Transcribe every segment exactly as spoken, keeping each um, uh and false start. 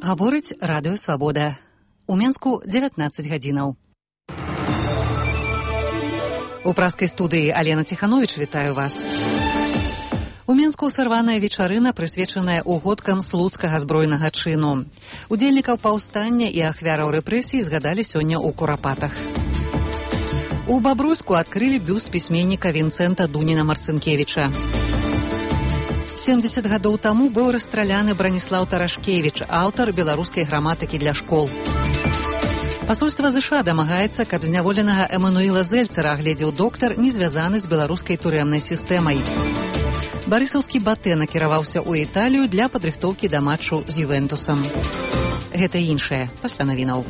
Гаворыць радыё Свабода. У Менску дзевятнаццаць гадзінаў. У праскай студыі Алена Ціхановіч вітаю вас. У Менску сарваная вечарына, прысвечаная угодкам слуцкага збройнага чыну. Удзельнікаў паўстання і ахвяраў рэпрэсій згадалі сёння ў Курапатах. У Бабруйску адкрылі бюст пісьменніка Вінцэнта Дуніна-Марцынкевіча. семдзесят гадоў таму быў расстраляны Браніслаў Тарашкевіч, аўтар беларускай граматыкі для школ. Пасольства ЗША дамагаецца, каб зняволенага Эмануіла Зельцера агледзеў доктар, не звязаны з беларускай турэмнай сістэмай. Барысаўскі Батэ накіраваўся ў Італію для падрыхтоўкі да матчу з Ювентусам. Гэта іншае пасля навінаў.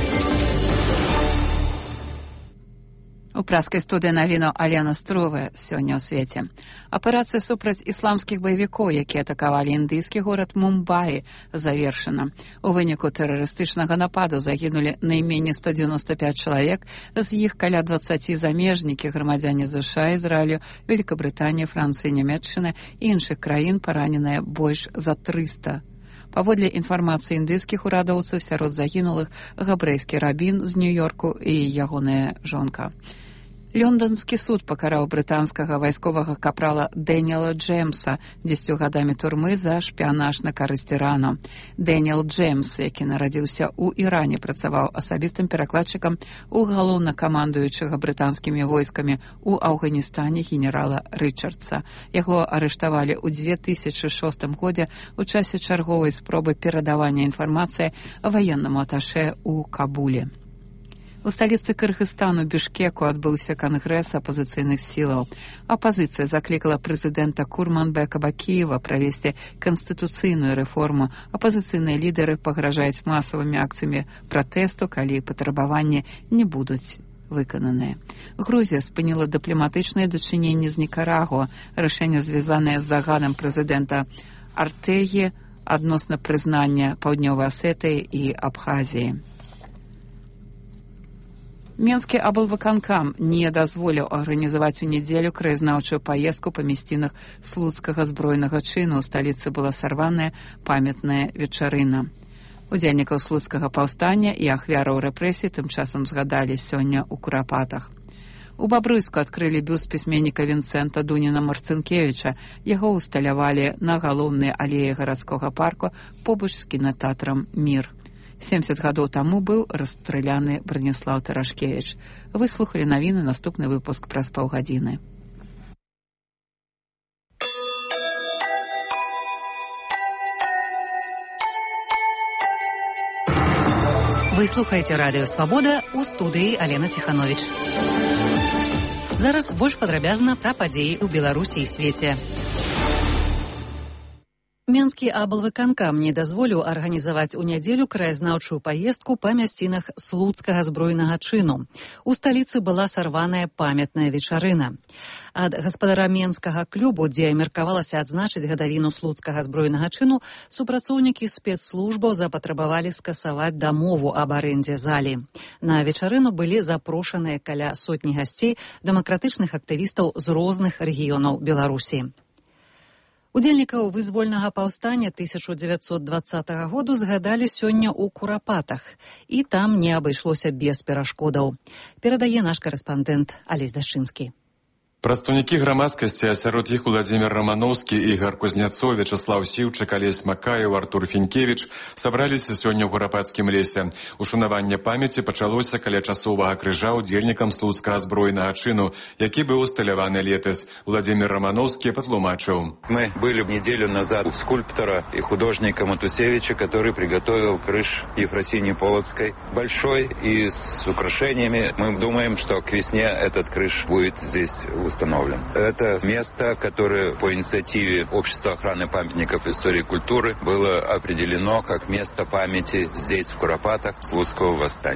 У праскай студыі навіну Алена Струве сёння ў свеце. Аперацыя супраць ісламскіх баевікоў, якія атакавалі індыйскі горад Мумбаі, завершана. У выніку тэрарыстычнага нападу загінулі найменей сто дзевяносто пять чалавек, з іх каля дваццаць замежнікі, грамадзяне ЗША, Ізраілю, Великабрытаніі, Францыі, Нямецчыны і іншых краін, параненыя больш за трыста. Паводле інфармацыі індыйскіх урадоўцаў, сярод загінулых габрэйскі рабін з Нью-Йорку і ягоная жонка. Лонданскі суд пакараў брытанскага вайсковага капрала Дэніела Джеймса дзесяццю гадамі турмы за шпіянаж на карысць Ірану. Дэніел Джеймс, які нарадзіўся ў Іране, працаваў асабістым перакладчыкам у галоўнакамандуючага брытанскімі войскамі ў Афганістане генерала Рычардса. Яго арыштавалі ў две тысячы шостым годзе ў часе чарговай спробы перадавання інфармацыі ваеннаму аташэ ў Кабуле. У сталіцы Кыргызстану Бішкеку адбыўся кангрэс апазіцыйных сілаў. Апазіцыя заклікала прэзідэнта Курманбека Бакіева правесці канстытуцыйную рэформу. Апазіцыйныя лідары пагражаюць масавымі акцыямі пратэсту, калі патрабаванні не будуць выкананыя. Грузія спыніла дыпламатычныя дачыненні з Нікарагуа. Рашэнне звязанае з загадам прэзідэнта Артэгі адносна прызнання Паўднёвай Асетыі і Абхазіі. Менскі аблвыканкам не дазволіў арганізаваць у нядзелю краязнаўчую паездку па мясцінах слуцкага збройнага чыну. У сталіцы была сарваная памятная вечарына. Удзельнікаў слуцкага паўстання і ахвяраў рэпрэсій тым часам згадалі сёння ў Курапатах. У Бабруйску адкрылі бюст пісьменніка Вінцэнта Дуніна-Марцынкевіча. Яго усталявалі на галоўнай алеі гарадскога парку побач з кінатэатрам «Мір». семдзесят гадоў таму быў расстраляны Браніслаў Тарашкевіч. Выслухалі навіны, наступны выпуск праз паўгадзіны. Вы слухаеце радыё Свабода, у студыі Алена Ціхановіч. Зараз больш падрабязна пра падзеі ў Беларусі і свеце. Менскі аблвыканкам не дазволіў арганізаваць у нядзелю краязнаўчую паездку па мясцінах слуцкага збройнага чыну. У сталіцы была сарваная памятная вечарына. Ад гаспадара менскага клубу, дзе меркавалася адзначыць гадавіну слуцкага збройнага чыну, супрацоўнікі спецслужбаў запатрабавалі скасаваць дамову аб арэндзе залі. На вечарыну былі запрошаныя каля сотні гасцей, дэмакратычных актывістаў з розных рэгіёнаў Беларусі. Удзельнікаў вызвольнага паўстання тысяча дзевяцьсот дваццатага году згадалі сёння ў Курапатах. І там не абышлося без перашкодаў. Перадае наш карэспандэнт Алесь Дашчынскі. Прадстаўнікі грамадскасці, а сярод іх Уладзімір Раманоўскі, Ігар Кузнецоў, Вячаслаў Сіўчык, Алесь Макаеў, Артур Фінкевіч сабраліся сёння ў Курапацкім лесе. Ушанаванне памяці пачалося каля часовага крыжа удзельнікам слуцкага збройнага чыну, які быў усталяваны летась. Уладзімір Раманоўскі патлумачыў. Мы были неделю назад у скульптора и художника Матусевича, который приготовил крыш Ефросинии Полоцкой. Большой и с украшениями. Мы думаем, что к весне этот крыш будет здесь установлен. Это место, которое по инициативе Общества охраны памятников истории и культуры было определено как место памяти здесь, в Куропатах, Слуцкого восстания.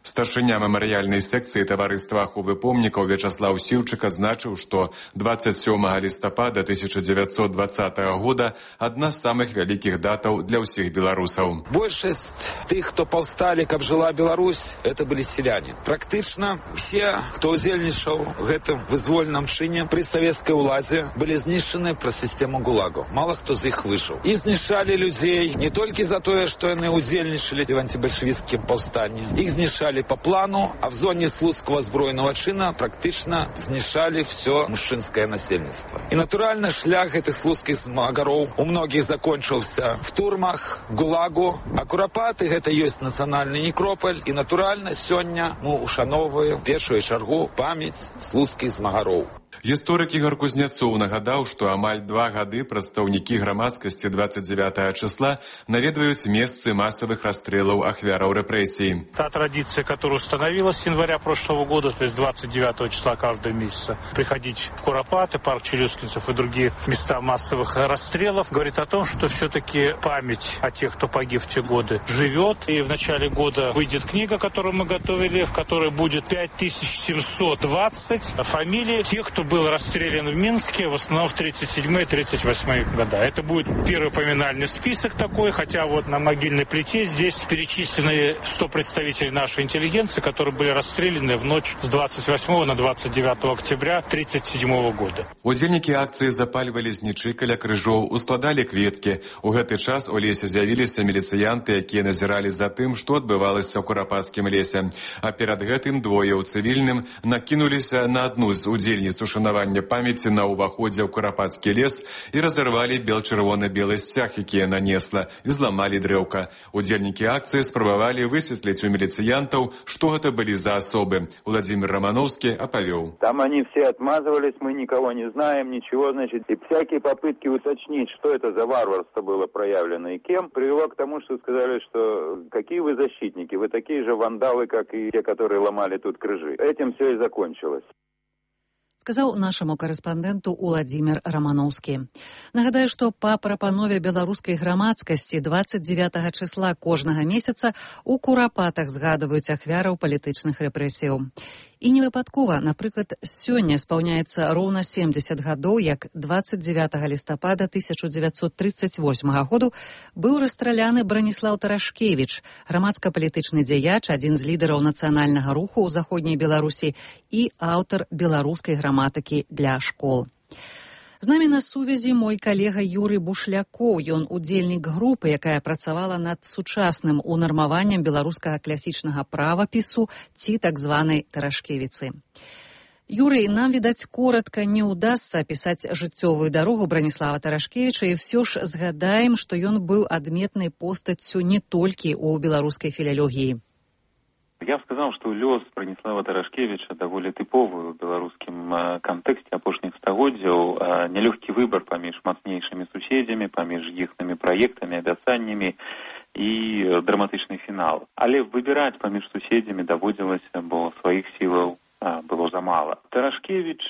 Старшыня мемарыяльнай секцыі таварыства аховы помнікаў Вячаслаў Сіўчык адзначыў, што дваццаць сёмага лістапада тысяча дзевяцьсот двадцатага года адна з самых вялікіх датаў для ўсіх беларусаў. Большасць тых, хто паўсталі, каб жыла Беларусь, это былі селяне. Практычна все, хто удзельнічаў у гэтым вызвольным чыне пры савецкай уладзе, былі знішчаны праз сістэму ГУЛАГу. Мала хто з іх выжыў. І знішчалі людзей не толькі за тое, што яны удзельнічалі в антибальшавіцкім паўстанні. Іх знішчалі по плану, а в зоне слуцкага збройнага чына практычна знішчалі все мужчынскае насельніцтва. І натуральна шлях гэтых слуцкіх змагароў у многіх закончыўся в турмах, ГУЛАГу, а курапаты гэта ёсць нацыянальны некропаль, і натуральна сёння мы ушаноўваем першую чаргу памяць слуцкіх змагароў. Гісторык Ігор Кузняцоў нагадаў, што амаль два гады прадстаўнікі грамадскасці двадцать девятого числа наведваюць месцы массовых расстрелов ахвяраў репрессий. Та традиция, которая установилась с января прошлого года, то есть двадцать девятого числа каждого месяца, приходить в Куропаты, парк Челюскинцев и другие места массовых расстрелов, говорит о том, что все-таки память о тех, кто погиб в те годы, живет. И в начале года выйдет книга, которую мы готовили, в которой будет пять тысяч семьсот двадцать фамилий тех, кто был расстрелян в Минске, в основном в тридцать седьмые — тридцать восьмые года. Это будет первый поминальный список такой, хотя вот на могильной плите здесь перечислены сто представителей нашей интеллигенции, которые были расстреляны в ночь с двадцать восьмого на двадцать девятое октября тридцать седьмого года. Удзельнікі акцыі запальвалі знічы каля крыжоў, ускладалі кветкі. У гэты час у лесе з'явіліся міліцыянты, якія назіралі за тым, што адбывалася ў Курапацкім лесе. А перад гэтым двое ў цывільным накінуліся на адну з удзельніц ушанавання памяці на ўваходзе ў Курапацкі лес і разарвалі бел-чырвона-белы сцяг, які яна несла, і зламалі дрэўка. Удзельнікі акцыі спрабавалі высветліць у міліцыянтаў, што гэта былі за асобы. Владимир Романовский оповел. Там они все отмазывались, мы никого не знаем, ничего, значит. И всякие попытки уточнить, что это за варварство было проявлено и кем, привело к тому, что сказали, что какие вы защитники, вы такие же вандалы, как и те, которые ломали тут крыжи. Этим все и закончилось. Сказаў нашаму карэспандэнту Уладзімір Рамановскі. Нагадаю, што па прапанове беларускай грамадскасці двадцать девятого числа кожнага месяца у Курапатах згадваюць ахвяраў палітычных рэпрэсіяў. І не выпадкова, напрыклад, сёння спаўняецца роўна семьдесят гадоў, як двадцать девятого лістапада тысяча девятьсот тридцать восьмого году быў расстраляны Браніслаў Тарашкевіч, грамадска-палітычны дзеяч, адзін з лідараў нацыянальнага руху ў заходняй Беларусі і аўтар беларускай граматыкі для школ. З намі на сувязі мой калега Юрый Бушлякоў, ён удзельнік групы, якая працавала над сучасным унармаваннем беларускага класічнага правапісу ці так званай Тарашкевіцы. Юрый, нам, відаць, коротка не ўдасца апісаць жыццёвую дарогу Браніслава Тарашкевіча, і ўсё ж згадаем, што ён быў адметнай постаццю не толькі ў беларускай філалогіі. Я б сказаў, што лёс Браніслава Тарашкевіча даволі тыповы ў беларускім кантэксце апошніх стагоддзяў. Нялёгкі выбар паміж мацнейшымі суседзямі, паміж іхнымі праектамі, абяцаннямі і драматычны фінал. Але выбіраць паміж суседзямі даводзілася, бо сваіх сілаў было замала. Тарашкевіч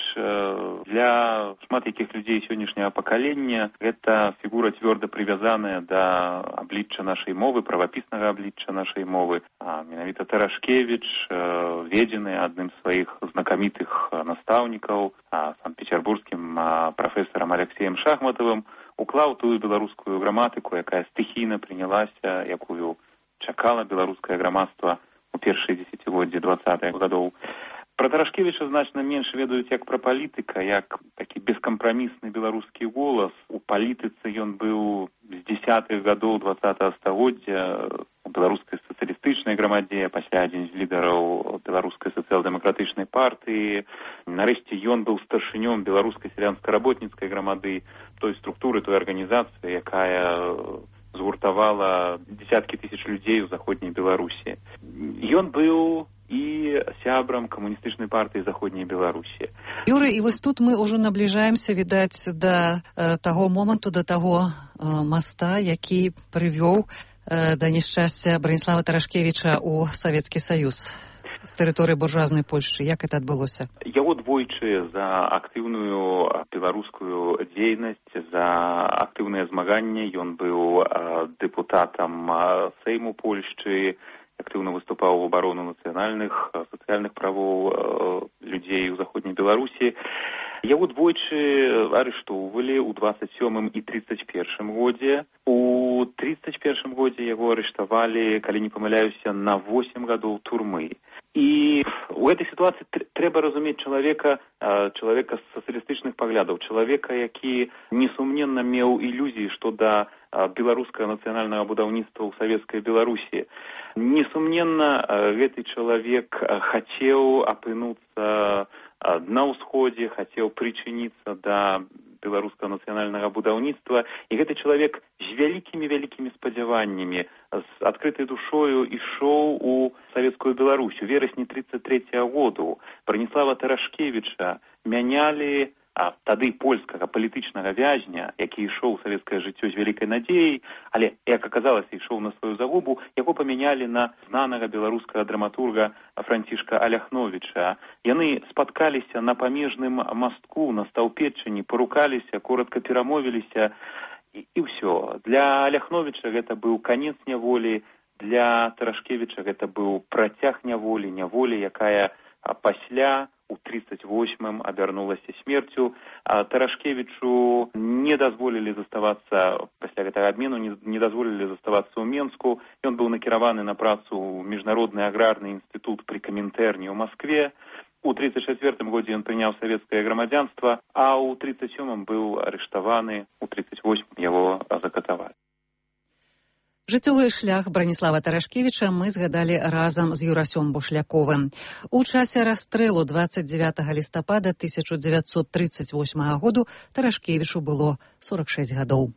для шмат якіх людзей сённяшняга пакалення гэта фігура цвёрда прывязаная да аблічча нашай мовы, правапіснага аблічча нашай мовы. А менавіта Тарашкевіч, ведзены адным з сваіх знакамітых настаўнікаў, санкт-петербургскім прафесарам Алексеем Шахматовым, уклаў тую беларускую граматыку, якая стыхійна прынялася, якую чакала беларускае грамадства у першыя дзесяцігоддзі двадцатых гадоў. Пра Тарашкевіча значна менш ведаюць як пра палітыка, як такі бескампрамісны беларускі голас. У палітыцы ён быў з дзесятых гадоў двадцатага стагоддзя у беларускай сацыялістычнай грамадзе, пасля адзін з лідараў беларускай сацыял-дэмакратычнай партыі. Нарэшце ён быў старшынём беларускай сялянска-работніцкай грамады, той структуры, той арганізацыі, якая згуртавала дзесяткі тысяч людзей у заходняй Беларусі. Ён быў і сябрам камуністычнай партыі заходняй Беларусі. Юрый, і вось тут мы ўжо набліжаемся, відаць, да э, таго моманту, да таго э, моста, які прывёў э, да няшчасця Браніслава Тарашкевіча ў Савецкі Саюз з тэрыторыі буржуазнай Польшчы. Як гэта адбылося? Яго двойчы за актыўную беларускую дзейнасць, за актыўнае змаганне. Ён быў э, дэпутатам э, Сейму Польшчы, актыўна выступаў у абарону нацыянальных, сацыяльных правоў людзей у заходняй Беларусі. Яго двойчы арыштоўвалі ў двадцать сёмым і тридцать першым годзе. У тридцать першым годзе яго арыштавалі, калі не памыляюся, на восемь гадоў турмы. І у этой сітуацыі трэба разумець чалавека, чалавека з сацыялістычных паглядаў, чалавека, які несумненна меў ілюзіі што да беларускага нацыянальнага будаўніцтва ў савецкай Беларусі. Несумненна, гэты чалавек хацеў апынуцца на ўсходзе, хацеў прычыніцца да беларускага нацыянальнага будаўніцтва, і гэты чалавек з вялікімі-вялікімі спадзяваннямі, з адкрытай душою ішоў у савецкую Беларусь. У верасні тридцать третьего году Браніслава Тарашкевіча мянялі а тады польскага палітычнага вязня, які ішоў у савецкае жыццё з вялікай надзеяй, але, як аказалася, ішоў на сваю загубу, яго памянялі на знанага беларускага драматурга Францішка Аляхновіча. Яны спаткаліся на памежным мастку, на Стаўпетчыне, парукаліся, коротка перамовіліся, і, і ўсё. Для Аляхновіча гэта быў канец няволі, для Тарашкевіча гэта быў працяг няволі, няволі, якая пасля у тридцать восьмым абярнулася смерцю. А Тарашкевічу не дазволілі заставацца, пасля гэтага абмену, не, не дазволілі заставацца ў Менску. Ён быў накіраваны на працу ў Міжнародны аграрны інстытут пры Камінтэрні ў Маскве. У тридцать четвёртым годзе ён прыняў савецкае грамадзянства, а ў тридцать сёмым быў арыштаваны, у тридцать восьмым яго закатавалі. Жыццёвы шлях Браніслава Тарашкевіча мы згадалі разам з Юрасём Бушляковым. У часе расстрэлу двадцать девятого лістапада тысяча девятьсот тридцать восьмого году Тарашкевічу было сорок шесть гадоў.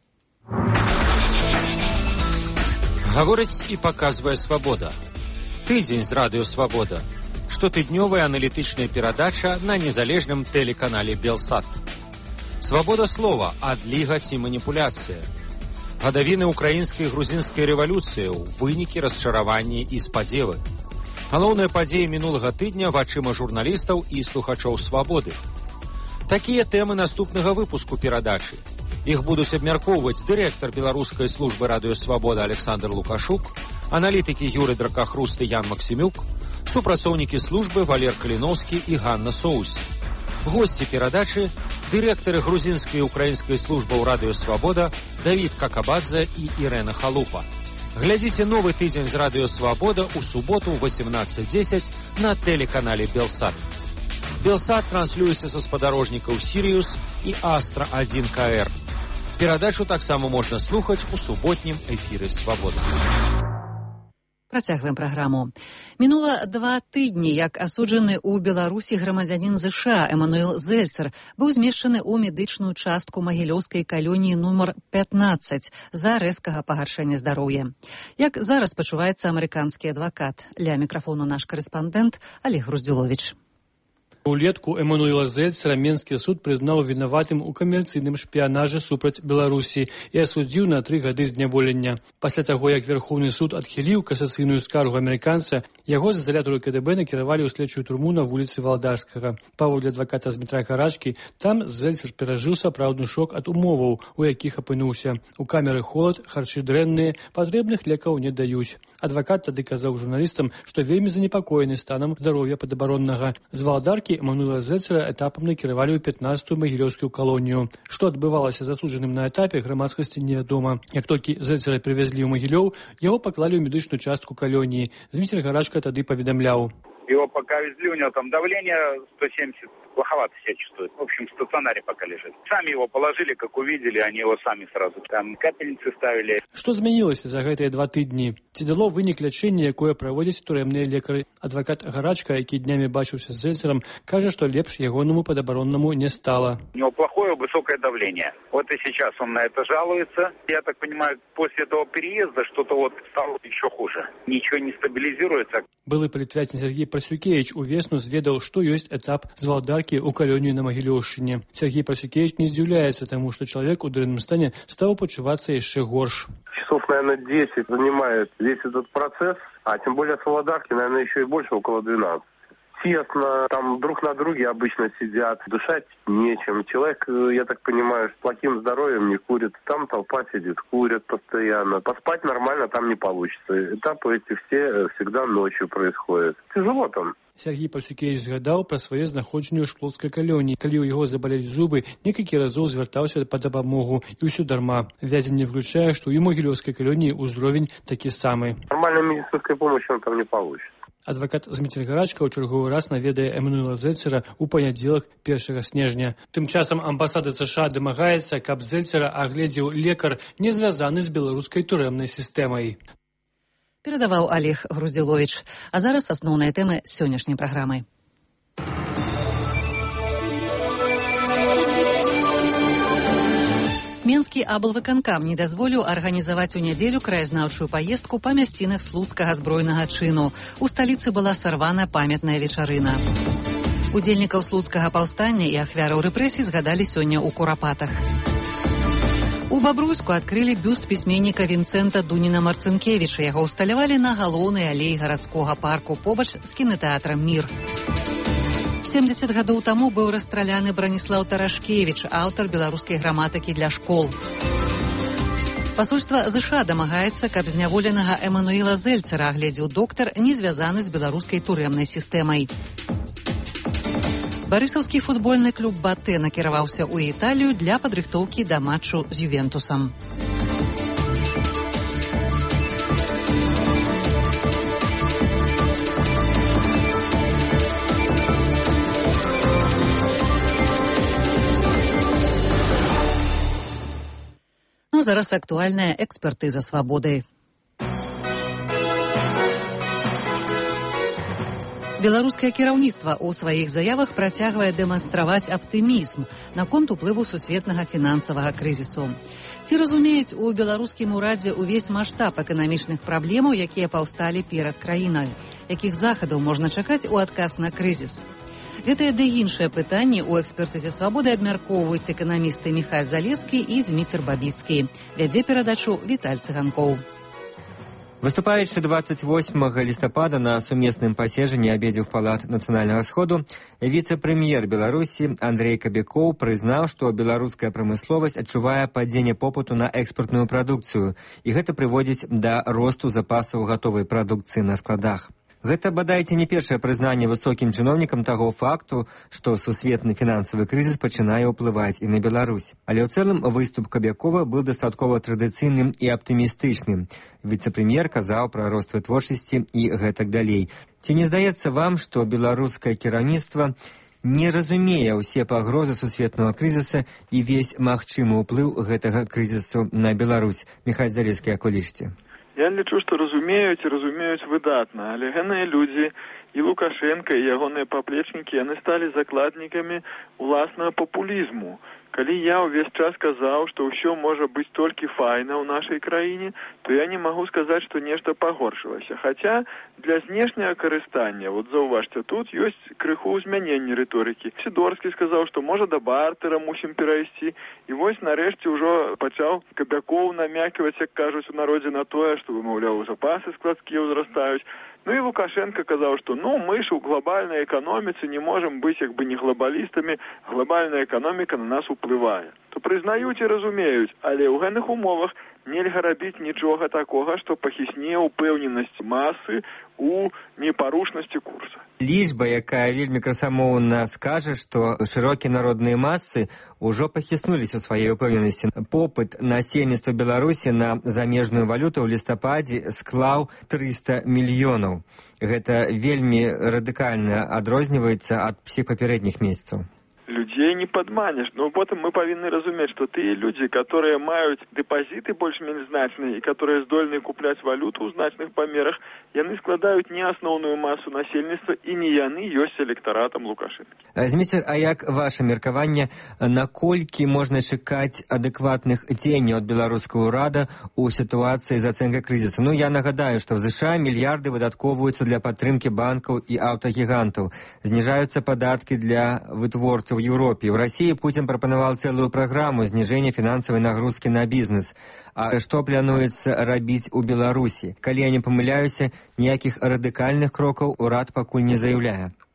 Гаворыць і паказвае «Свабода». Тыдзень з радыё «Свабода». Штотыднёвая аналітычная перадача на незалежным тэлеканале «Белсат». Свабода слова, адліга ці маніпуляцыя. Гадавіны украінскай і грузінскай рэвалюцыі, вынікі, расчараванні і спадзевы. Галоўныя падзеі мінулага тыдня вачыма журналістаў і слухачоў «Свабоды». Такія тэмы наступнага выпуску перадачы. Іх будуць абмяркоўваць дырэктар беларускай службы радыё «Свабода» Александр Лукашук, аналітыкі Юры Дракахруст і Ян Максімюк, супрацоўнікі службы Валер Каліноўскі і Ганна Соус. Госці перадачы – дырэктары грузінскай і украінскай службаў радыё «Свабода» Давід Какабадзе і Ірэна Халупа. Глядзіце новы тыдзень з радыё «Свабода» у суботу ў восемнадцать десять на тэлеканале «Белсат». «Белсат» транслюецца са спадарожнікаў «Сіриус» і «Астра один ка эр». Перадачу таксама можна слухаць у суботнім эфіры «Свабода». Працягваем праграму. Мінула два тыдні, як асуджаны ў Беларусі грамадзянін ЗША Эмануэл Зельцер быў змешчаны ў медычную частку магілёўскай калоніі нумар пятнадцать за рэзкага пагаршэння здароўя. Як зараз пачуваецца амерыканскі адвакат? Ля мікрафону наш карэспандэнт Олег Груздзюловіч. Улетку Эмануэла Зельцера Менскі суд прызнаў вінаватым у камерцыйным шпіянажы супраць Беларусі і асудзіў на тры гады зняволення. Пасля таго, як Верховны суд адхіліў касацыйную скаргу амерыканца, яго з изолятора ка дэ бэ накіравалі ў следчую турму на вуліцы Валдарскага. Паводле адваката з Дмітра Гарачкі, там Зельцер перажыў сапраўдны шок ад умоваў, у якіх апынуўся. У камеры холад, харчы дрэнныя, патрэбных лекаў не даюць. Адвакат тады казаў журналістам, што вельмі занепакоены станам здароўя падабароннага. З Валдаркі Эмануэла Зельцера этапам накіравалі ў пятнадцатую магілёўскую калонію. Што адбывалася з асуджаным на этапе, грамадскасці невядома. Як толькі Зельцера привезлі ў Магілёў, яго паклалі ў медычную частку калоніі. Дмітрий Гарачка тады паведамляў. Его пока везли, у него там давление сто семьдесят, плоховато себя чувствует. В общем, в стационаре пока лежит. Сами его положили, как увидели, они его сами сразу там капельницы ставили. Што змянілася за гэтыя два тыдні? Ці дало вынік лячэння, якое праводзяць турэмныя лекары? Адвакат Гарачка, які днямі бачыўся з Зельцером, кажа, што лепш ягонаму падабароннаму не стало. У него плохое высокое давление. Вот и сейчас он на это жалуется. Я так понимаю, после этого переезда что-то вот стало еще хуже. Ничего не стабилизируется. Былы палітвязень Сергей Прасюкевич увесну зведаў, што ёсць этап з Валдаркі ў калонію на Магілёўшчыне. Сергей Прасюкевич не здзіўляецца таму, што чалавек у дрэнным стане стаў пачувацца яшчэ горш. Часов, наверное, десять занимает весь этот процесс, а тем более с Валдарки, наверное, еще и больше, около двенадцати. тесно, там друг на друге обычно сидят, дышать нечем. Человек, я так понимаю, с плохим здоровьем не курит. Там толпа сидит, курят постоянно. Поспать нормально там не получится. Этапы эти все всегда ночью происходят. Тяжело там. Сергей Пальчукевич згадаў пра свае знаходжанне ў шклоўскай калоніі. Калі ў яго забалелі зубы, некалькі разоў звяртаўся па дапамогу, і ўсё дарма. Вязень не включае, што і ў могілёўскай калоніі ўзровень такі самы. Нормальной медицинской помощи он там не получит. Адвакат Зміцер Гарачка ў чарговы раз наведае Эммануэла Зельцера ў панядзелак першага снежня. Тым часам амбасада США дамагаецца, каб Зельцера агледзеў лекар, не звязаны з беларускай турэмнай сістэмай. Перадаваў Олег Груздзіловіч. А зараз асноўныя тэмы сённяшняй праграмы. Менскі аблвыканкам не дазволіў арганізаваць у нядзелю краязнаўчую паездку па мясцінах слуцкага збройнага чыну. У сталіцы была сарвана памятная вечарына. Удзельнікаў слуцкага паўстання і ахвяраў рэпрэсій згадалі сёння ў Курапатах. У Бабруйску адкрылі бюст пісьменніка Вінцэнта Дуніна-Марцынкевіча. Яго ўсталявалі на галоўнай алеі гарадскога парку побач з кінатэатрам «Мір». семдзесят гадоў таму быў расстраляны Браніслаў Тарашкевіч, аўтар беларускай граматыкі для школ. Пасольства ЗША дамагаецца, каб зняволенага Эммануэла Зельцера агледзеў доктар, не звязаны з беларускай турэмнай сістэмай. Барысаўскі футбольны клуб «Батэ» накіраваўся ў Італію для падрыхтоўкі да матчу з Ювентусам. Ну, зараз актуальная экспертыза свабоды. Беларускае кіраўніцтва ў сваіх заявах працягвае дэманстраваць аптымізм наконт уплыву сусветнага фінансавага крызісу. Ці разумеюць у беларускім урадзе ўвесь маштаб эканамічных праблемаў, якія паўсталі перад краінай? Якіх захадаў можна чакаць у адказ на крызіс? Гэтыя ды іншыя пытанні ў экспертызе свабоды абмяркоўваюць эканамісты Міхай Залескі і Зміцер Бабіцкі. Вядзе перадачу Віталь Цыганкоў. Выступаючы двадцать восьмага лістапада на сумесным паседжанні абедзвюх палат нацыянальнага сходу, віцэ-прэм'ер Беларусі Андрей Кабякоў прызнаў, што беларуская прамысловасць адчувае падзенне попыту на экспартную прадукцыю, і гэта прыводзіць да росту запасаў гатовай прадукцыі на складах. Гэта, бадайце, не першае прызнанне высокім чыноўнікам таго факту, што сусветны фінансавы крызіс пачынае ўплываць і на Беларусь. Але ў цэлым выступ Кабякова быў дастаткова традыцыйным і аптымістычным. Віцэ-прэм'ер казаў пра рост вытворчасці і гэтак далей. Ці не здаецца вам, што беларускае кіраўніцтва не разумее ўсе пагрозы сусветнага крызіса і весь магчымы ўплыў гэтага крызісу на Беларусь? Міхай Залескі, як вы лічыце? Я лічу, што разумеюць і разумеюць выдатна, але гэныя людзі і Лукашенко, і ягоныя паплечнікі, яны сталі закладнікамі уласнага папулізму. Калі я ўвесь час казаў, што ўсё можа быць толькі файна ў нашай краіне, то я не магу сказаць, што нешта пагоршылася. Хаця для знешняга карыстання, вот заўважце, тут ёсць крыху змяненне рыторыкі. Сідорскі сказаў, што можа да бартера мусім перайсці, і вось нарэшце ўжо пачаў Кабякоў намяківаць, як кажуць у народзе, на тое, што, маўляў, запасы складскія ўзрастаюць. Ну і Лукашенко казаў, што ну мы ж у глобальнай эканоміцы не можам быць як бы не глобалістамі, глобальная эканоміка на нас уплывае. То прызнаюць і разумеюць, але ў гэных умовах нельга рабіць нічога такога, што пахісне ўпэўненасць масы у непарушнасці курса. Лічба, якая вельмі красамоўна скажа, што шырокія народныя масы ўжо пахіснуліся сваёй упэўненасці. Попыт насельніцтва Беларусі на замежную валюту ў лістападзе склаў трыста мільёнаў. Гэта вельмі радыкальна адрозніваецца ад усіх папярэдніх месяцаў. Людзей не падманеш, но потым мы павінны разумець, што тыя людзі, которые маюць дэпазіты больш-менш значныя і которые здольны купляць валюту ў значных памерах, яны складаюць не асноўную масу насельніцтва і не яны ёсць электаратам Лукашэнкі. Зміцер, а як ваше меркаванне, наколькі можна чакаць адэкватных дзеянняў ад беларускага ўрада ў сітуацыі з ацэнкай крызіса? Ну, я нагадаю, што в ЗША мільярды выдаткоўваюцца для падтрымкі банкаў і аўтагігантаў, зніжаюцца падаткі для вытворцаў в Европе. В России Путин пропонувал целую программу снижения финансовой нагрузки на бизнес. А что плануется рабіць у Беларуси? Калі я не помыляюся, ніякіх радыкальных крокаў урад пакуль не заяўляе.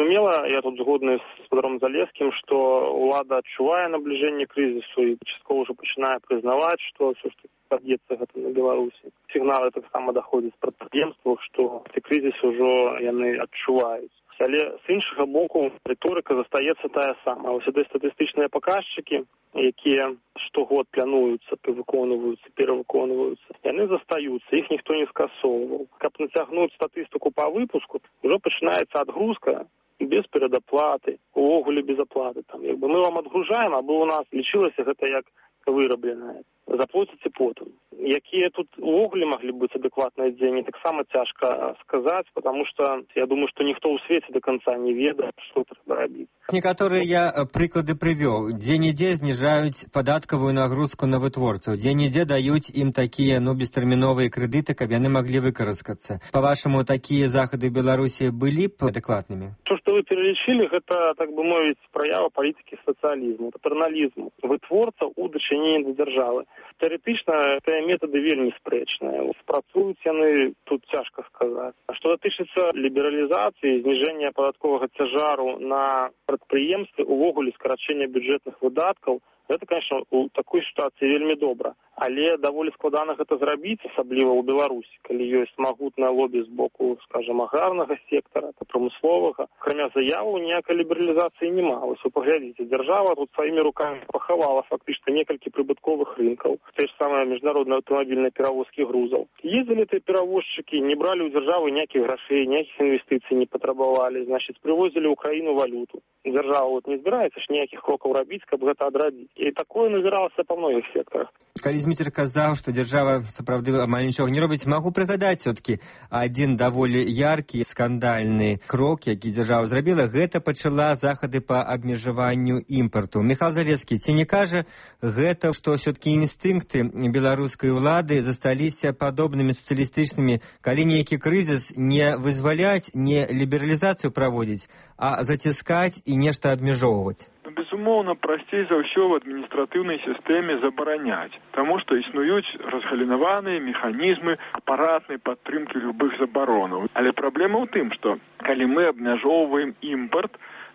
зразумела, я тут згодны з гаспадаром Залескім, што ўлада адчувае набліжэнне крызісу і часткова ўжо пачынае прызнаваць, што ўсё ж таки пад'ецца гэта на Беларусі. Сігналы таксама даходзяць з прадпрыемстваў, што ці крызіс ужо яны адчуваюць. Але з іншага боку рыторыка застаецца тая самая. Ось эти статыстычныя паказчыкі, якія штогод плануюцца, выконваюцца, перавыконваюцца, яны застаюцца, іх ніхто не скасоўваў. Каб нацягнуць статыстыку па выпуску, ўжо пачынаецца адгрузка без перадаплаты, увогуле без аплаты. Там, як бы мы вам адгружаем, або у нас лічылася гэта як вырабленае. Заплоціце потым. Якія тут увогуле маглі быць адэкватныя дзеянні, таксама цяжка сказаць, потому что я думаю, што ніхто ў свеце до конца не ведае, што трэба рабіць. Некаторыя я прыклады прывёў. Дзе-нідзе зніжаюць падаткавую нагрузку на вытворцаў, дзе-нідзе даюць ім такія ну бестэрміновыя крэдыты, каб яны маглі выкарыскацца. Па-вашаму, такія захады ў Беларусі былі б адэкватнымі? То, што вы пералічылі, гэта, так бы мовіць, праява палітыкі сацыялізму, патэрналізму, вытворцаў у дачыненні да дзяржавы. Тэарэтычна гэтыя метады вельмі спрэчныя. Спрацуюць яны, тут цяжка сказаць. Што датычыцца лібералізацыі, зніжэння падатковага цяжару на прадпрыемствы, увогуле скарачэння бюджэтных выдаткаў, гэта, конечно, у такой сітуацыі вельмі добра. Але даволі складана гэта зрабіць, асабліва ў Беларусі, калі ёсць магутнае лобі з боку, скажем, аграрнага сектара, прамысловага. Акрамя заяваў, ніякай лібералізацыі няма. Вось вы паглядзіце, дзяржава тут сваімі рукамі пахавала фактычна некалькі прыбытковых рынкаў, те ж самыя міжнародныя аўтамабільныя перавозкі грузаў. Ездзілі тыя перавозчыкі, не бралі ў дзяржавы ніякіх грашэй, ніякіх інвестыцый не патрабавалі, значыць, прывозілі ў краіну валюту. Дзяржава вот не збіраецца ж ніякіх крокаў рабіць, каб гэта адрадзіць. І такое назіралася па многіх секторах. Калі Зміцер казаў, што дзяржава сапраўды амаль нічога не робіць, магу прыгадаць все-таки адзін даволі яркі скандальны крок, які дзяржава зрабіла, гэта пачала захады па абмежаванню імпарту. Міхал Залескі, ці не кажа гэта, што все-таки інстынкты беларускай улады засталіся падобнымі сацыялістычнымі, калі нейкі крызіс не вызваляць, не лібералізацыю праводзіць, а заціскаць і нешта абмежоўваць? Безумоўна, прасцей за ўсё в адміністратыўнай сістэме забараняць, таму што існуюць разгалінаваныя механізмы апаратнай падтрымкі любых забаронаў. Але праблема ў тым, што калі мы абмяжоўваем імпарт,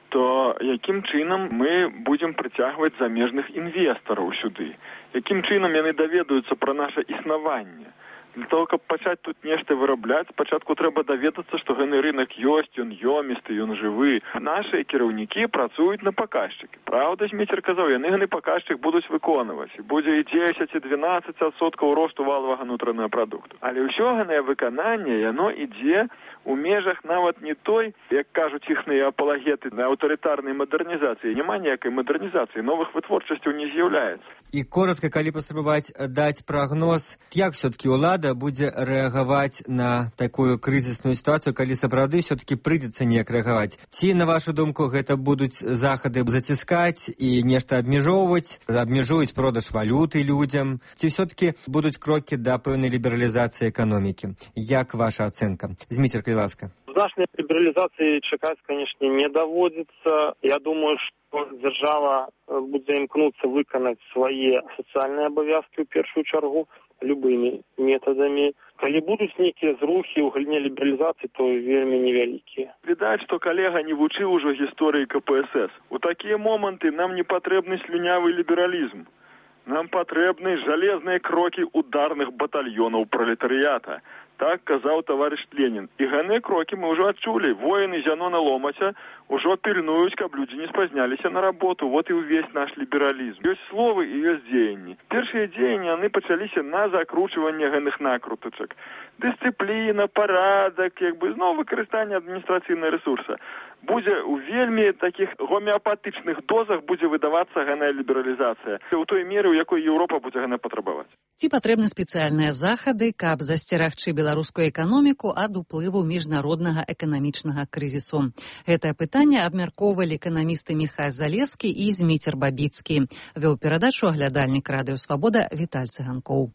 то якім чынам мы будзем прыцягваць замежных інвестараў сюды? Якім чынам яны даведаюцца пра наша існаванне? Для того, каб пачаць тут нешта вырабляць, спачатку трэба даведацца, што гэты рынок ёсць, ён ёмісты, ён жывы. Нашыя кіраўнікі працуюць на паказчыкі. Праўда, Зміцер казаў, яны гэты паказчык будуць выконваць. І будзе і дзесяць, і дванаццаць адсоткаў росту валавага ўнутранага прадукту. Але ўсё гэтае выкананне, яно ідзе у межах нават не той, як кажуць іхныя апалагеты, на аўтарытарнай мадэрнізацыі. Няма ніякай мадэрнізацыі, новых вытворчасцяў не з'яўляецца. І коротка, калі паспрабаваць даць прагноз, як все-таки ўлада будзе рэагаваць на такую крызісную сітуацыю, калі сапраўды все-таки прыйдзецца неяк рэагаваць? Ці, на вашу думку, гэта будуць захады заціскаць і нешта абмежоўваць, абмежуюць продаж валюты людзям? Ці все-таки будуць крокі да пэўнай лібералізацыі эканомікі? Як ваша ацэнка? Зміцер, калі ласка. Значнай лібералізацыі чакаць, канешне, не даводзіцца. Я думаю, што дзяржава будзе імкнуцца выканаць свае сацыяльныя абавязкі ў першую чаргу любымі метадамі. Калі будуць нейкія зрухі ў галіне лібералізацыі, то вельмі невялікія. Відаць, што калега не вучыў ужо гісторыі ка пэ эс эс. У такія моманты нам не патрэбны слюнявы лібералізм. Нам патрэбны жалезныя крокі ударных батальёнаў пролетарыята. Так казаў таварыш Ленін. І гэтыя крокі мы ўжо адчулі. Воіны Зянона Ломаця ўжо пільнуюць, каб людзі не спазняліся на работу. Вот і ўвесь наш лібералізм. Ёсць словы і ёсць дзеянні. Першыя дзеянні, яны пачаліся на закручванне гэтых накрутачак. Дысцыпліна, парадак, як бы зноў выкарыстанне адміністрацыйнай рэсурса. Будзе у вельмі такіх гомеапатычных дозах будзе выдавацца гэтая лібералізацыя. У той меры, у якой Еўропа будзе гэта патрабаваць. Ці патрэбны спецыяльныя захады, каб засцерагчы беларускую эканоміку ад уплыву міжнароднага эканамічнага крызісу? Гэтае пытанне абмяркоўвалі эканамісты Міхал Залескі і Зміцер Бабіцкі. Вёў перадачу аглядальнік радыё Свабода Віталь Цыганкоў.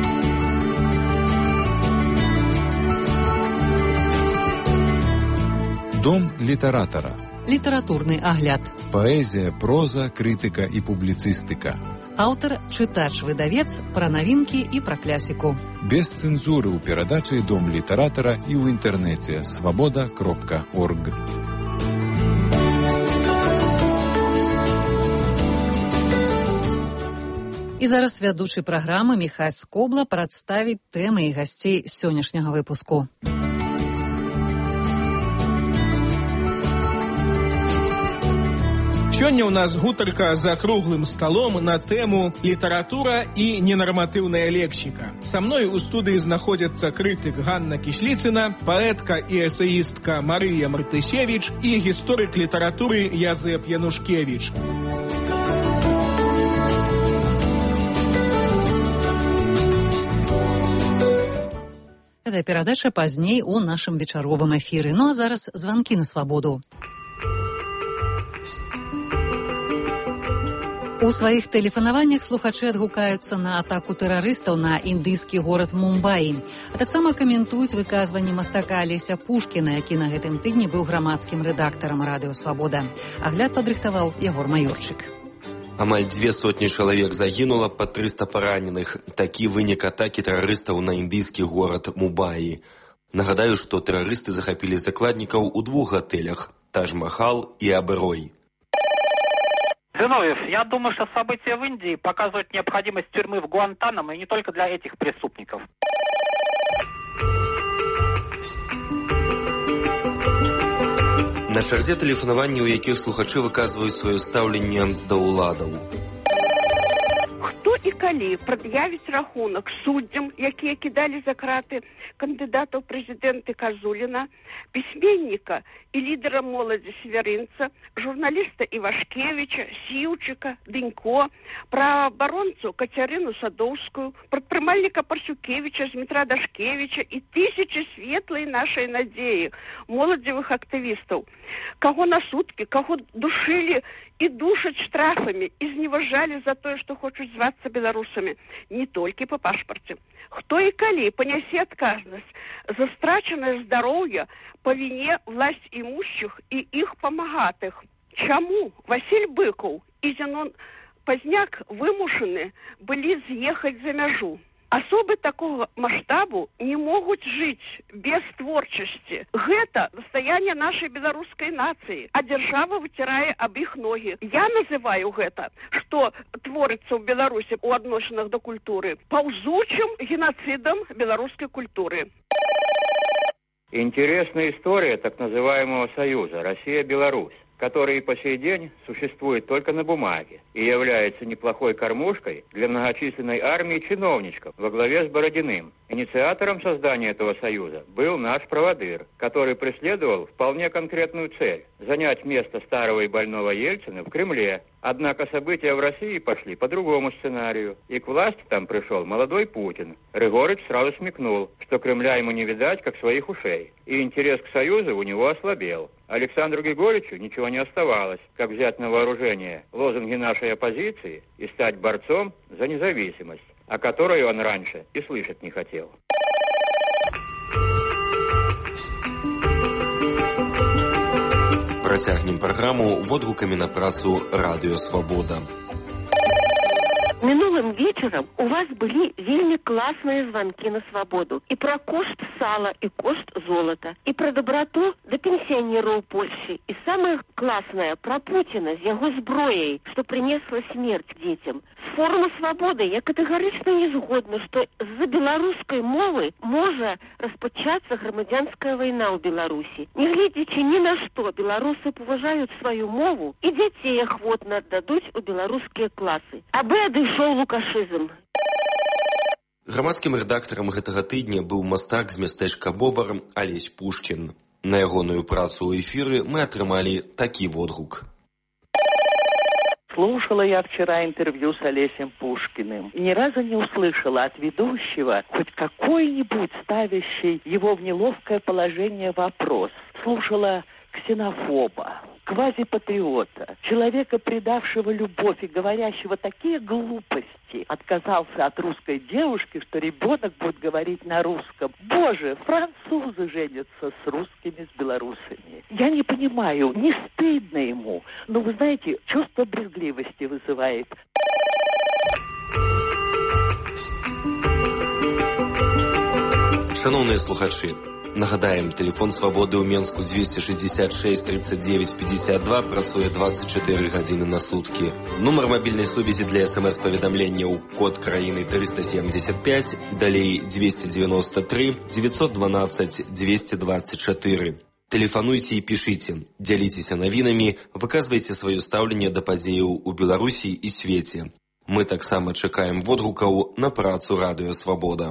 Дом літаратара. Літаратурны агляд. Паэзія, проза, крытыка і публіцыстыка. Аўтар, чытач-выдавец, пра навінкі і пра клясіку. Без цэнзуры ў перадачы Дом літаратара і ў інтэрнэце свабода кропка орг. І зараз вядучы праграмы Міхась Скобла прадставіць тэмы і гасцей сённяшняга выпуску. Сёння ў нас гутарка за круглым сталом на тэму літаратура і ненарматыўная лексіка. Са мной у студыі знаходзяцца крытык Ганна Кісліцына, паэтка і эсеістка Марыя Мартысевіч і гісторык літаратуры Язэп Янушкевіч. Гэта перадача пазней у нашым вечаровым эфіры. Ну а зараз званкі на свабоду. У сваіх тэлефанаваннях слухачы адгукаюцца на атаку тэрарыстаў на індыйскі горад Мумбаі, а таксама каментуюць выказванні мастака Алеся Пушкіна, які на гэтым тыдні быў грамадскім рэдактарам радыё «Свабода». Агляд падрыхтаваў Ягор Маёрчык. Амаль дзве сотні чалавек загінула, па трыста параненых. Такі вынік атакі тэрарыстаў на індыйскі горад Мумбаі. Нагадаю, што тэрарысты захапілі закладнікаў у двух гатэлях – Тадж-Махал и Аберой. Зиновьев, я думаю, что события в Индии показывают необходимость тюрьмы в Гуантанамо, и не только для этих преступников. На чарзе тэлефанаванні, у якіх слухачы выказваюць сваё стаўленне да ўладаў. Хто і калі прад'явіць рахунак суддзям, якія кідалі за краты кандыдатаў прэзідэнты Казуліна, пісьменніка і лідера моладзі Северынца, журналіста Івашкевіча, Сіўчыка, Дынько, праабаронцу Кацярыну Садоўскую, прадпрымальніка Парсюкевіча, Змітра Дашкевіча і тысячы светлай нашай надзеі, моладзевых актывістаў, каго на суткі, каго душылі і душаць штрафамі і зневажалі за тое, што хочуць звацца беларусамі, не толькі па пашпарце. Хто і калі панясе адказнасць за страчанае здароўе па віне власть імущых і іх памагатых? Чаму Васіль Быкаў і Зенон Пазняк вымушаны былі з'ехаць за мяжу? Асобы такого маштабу не могуць жыць без творчасці. Гэта дастаянне нашай беларускай нацыі, а дзяржава выцірае аб іх ногі. Я называю гэта, што творыцца ў Беларусі ў адносінах да культуры, паўзучым геноцидом беларускай культуры. Интересная история так называемого союза Россия-Беларусь, который по сей день существует только на бумаге и является неплохой кормушкой для многочисленной армии чиновничков во главе с Бородиным. Инициатором создания этого союза был наш проводыр, который преследовал вполне конкретную цель – занять место старого и больного Ельцина в Кремле. Однако события в России пошли по другому сценарию, и к власти там пришел молодой Путин. Рыгорыч сразу смекнул, что Кремля ему не видать, как своих ушей, и интерес к союзу у него ослабел. Александру Григорьевичу ничего не оставалось, как взять на вооружение лозунги нашей оппозиции и стать борцом за независимость, о которой он раньше и слышать не хотел. Працягнем праграму водгукамі на працу «Радыё Свабода». Мінулым вечарам у вас былі вельмі класныя званкі на свабоду. І пра кошт сала, і кошт золата, і пра дабрату да пенсіянераў Польшчы. І самае класнае пра Пуціна з яго зброяй, што прынесла смерць дзецям. З форума свабоды я катэгарычна не згодна, што з-за беларускай мовы можа распачацца грамадзянская вайна ў Беларусі. Нягледзячы ні на што, беларусы паважаюць сваю мову і дзяцей ахвотна аддадуць у беларускія класы. Абы адышоў лукашызм. Грамадскім рэдактарам гэтага тыдня быў мастак з мястэчка Бобар Алесь Пушкін. На ягоную працу ў эфіры мы атрымалі такі водгук. Слушала я вчера интервью с Олесем Пушкиным и ни разу не услышала от ведущего хоть какой-нибудь ставящий его в неловкое положение вопрос. Слушала ксенофоба, квазипатриота, человека, предавшего любовь и говорящего такие глупости, отказался от русской девушки, что ребенок будет говорить на русском. Боже, французы женятся с русскими, с белорусами. Я не понимаю, не стыдно ему, но, вы знаете, чувство брезгливости вызывает. Шановные слухачи, Нагадаем, телефон «Свободы» ў Менску двести шестьдесят шесть тридцать девять пятьдесят два працуе двадцать четыре гадзіны на суткі. Нумар мабільнай сувязі для смс-паведамленняў код краіны триста семьдесят пять, далей двести девяносто три девятьсот двенадцать двести двадцать четыре. Тэлефануйце і пішыце, дзяліцеся навінамі, выказвайце сваё стаўленне да падзеяў у Беларусі і свеце. Мы таксама чакаем водгукаў на працу радыё «Свабода».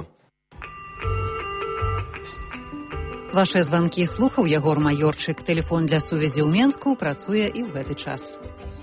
Вашыя званкі слухаў Ягор Маёрчык. Тэлефон для сувязі ў Менску працуе і ў гэты час.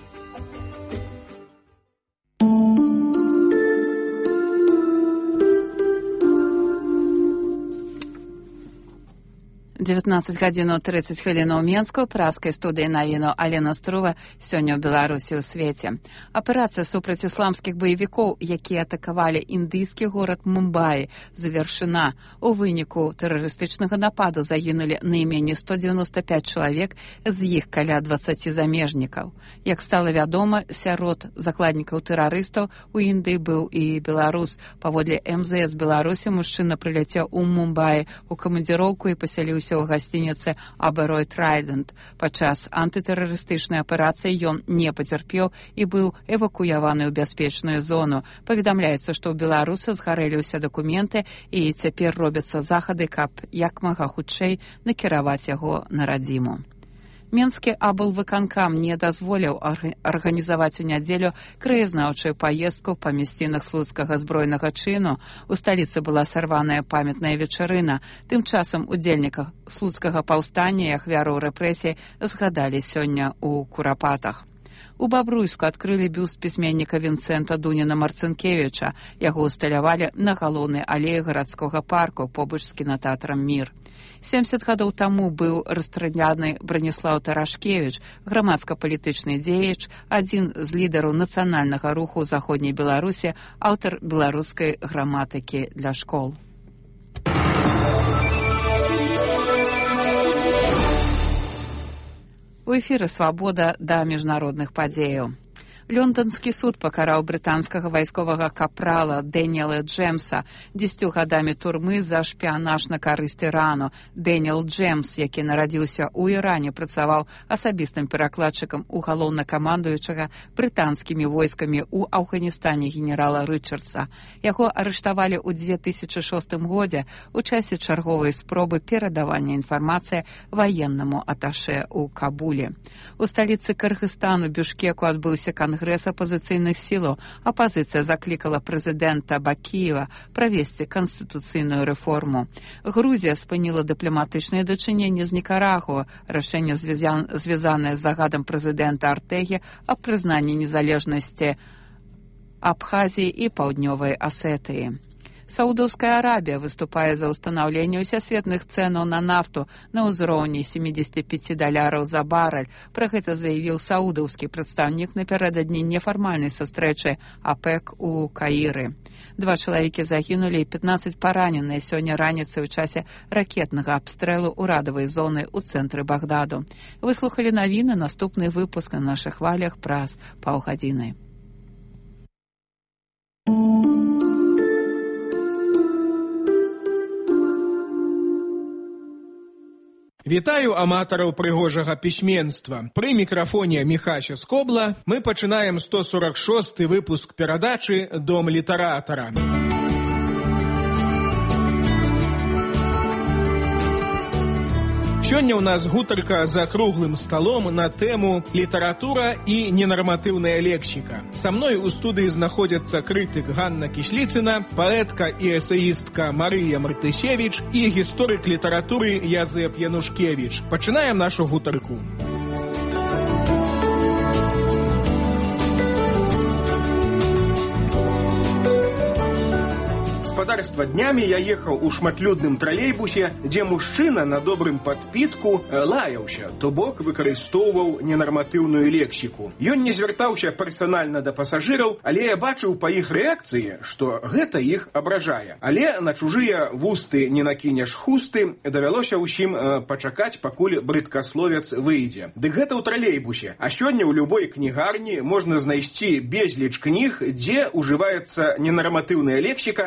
дзевятнаццаць гадзінаў трыццаць хвілінаў Менску, праскай студыі навіну Алена Струва. Сёння ў Беларусі ў свеце. Аперацыя супраць ісламскіх баевікоў, якія атакавалі індыйскі горад Мумбаі, завершана. У выніку тэрарыстычнага нападу загінулі найменей сто девяносто пять чалавек, з іх каля дваццаці замежнікаў. Як стала вядома, сярод закладнікаў тэрарыстаў у Індыі быў і беларус. Паводле эм зэ эс Беларусі мужчына прыляцеў у Мумбаі у камандзіроўку і пасяліўся у гасцініцы «Аберой Трайдент». Падчас антытэрарыстычнай аперацыі ён не пацярпеў і быў эвакуяваны ў бяспечную зону. Паведамляецца, што ў беларуса згарэлі ўсе дакументы і цяпер робяцца захады, каб як мага хутчэй накіраваць яго на радзіму. Менскі аблвыканкам не дазволіў арганізаваць у нядзелю краязнаўчую паездку па мясцінах слуцкага збройнага чыну. У сталіцы была сарваная памятная вечарына. Тым часам удзельніках слуцкага паўстання і ахвяраў рэпрэсій згадалі сёння ў Курапатах. У Бабруйску адкрылі бюст пісьменніка Вінцэнта Дуніна-Марцынкевіча. Яго усталявалі на галоўнай алеі гарадскога парку побач з кінатэатрам «Мір». семьдесят гадоў таму быў расстраляны Браніслаў Тарашкевіч, грамадска-палітычны дзеяч, адзін з лідараў нацыянальнага руху ў заходняй Беларусі, аўтар беларускай граматыкі для школ. У эфіры «Свабода» да міжнародных падзеяў. Лондонскі суд пакараў брытанскага вайсковага капрала Дэніела Джэмса дзесятю гадамі турмы за шпіянаж на карысць Ірану. Дэніел Джэмс, які нарадзіўся ў Іране, працаваў асабістым перакладчыкам у галоўнакамандуючага брытанскімі войскамі ў Афганістане генерала Рычардса. Яго арыштавалі ў две тысячы шостым годзе у часе чарговай спробы перадавання інфармацыі ваеннаму аташэ ў Кабуле. У сталіцы Кыргызстану Бішкеку адбыўся канферэнцыя Конгресс апозіцыйных сілаў. Апозіцыя заклікала прэзідэнта Бакіева правесці канстытуцыйную рэформу. Грузія спыніла дыпламатычныя дачыненні з Нікарагуа. Рашэнне звязанае з загадам прэзідэнта Артэгі аб прызнанні незалежнасці Абхазіі і Паўднёвай Асетыі. Саудаўская Арабія выступае за ўстанаўленне ўсесветных цэнаў на нафту на ўзроўні семьдесят пять даляраў за барэль. Пра гэта заявіў саудаўскі прадстаўнік напярэдадні нефармальнай сустрэчы АПЭК у Каіры. Два чалавекі загінулі і пятнаццаць параненыя сёння раніцай у часе ракетнага абстрэлу ўрадавай зоны ў цэнтры Багдаду. Выслухалі навіны, наступны выпуск на нашых хвалях праз паўгадзіны. Вітаю аматараў прыгожага пісьменства. Пры мікрафоне Міхася Скобла мы пачынаем сто сорок шосты выпуск перадачы «Дом літаратара». Сёння ў нас гутарка за круглым сталом на тэму «Літаратура і ненарматыўная лексіка». Са мной у студыі знаходзяцца крытык Ганна Кісліцына, паэтка і эсэістка Марыя Мартысевіч і гісторык літаратуры Язэп Янушкевіч. Пачынаем нашу гутарку. Господарства днями я ехал у шматлюдным троллейбусе, дзе мужчына на добрым падпітку лаяўся, то бок выкарыстоўваў ненарматыўную лексіку. Ён не звяртаўся персанальна да пасажыраў, але я бачыў па іх рэакцыі, што гэта іх абражае. Але на чужыя вусты не накінеш хусты, давялося ўсім пачакаць, пакуль брыдкасловец выйдзе. Дык гэта ў троллейбусе. А сёння ў любой кнігарні можна знайсці безліч кніг, дзе ўжываецца ненарматыўная лексіка, асабліва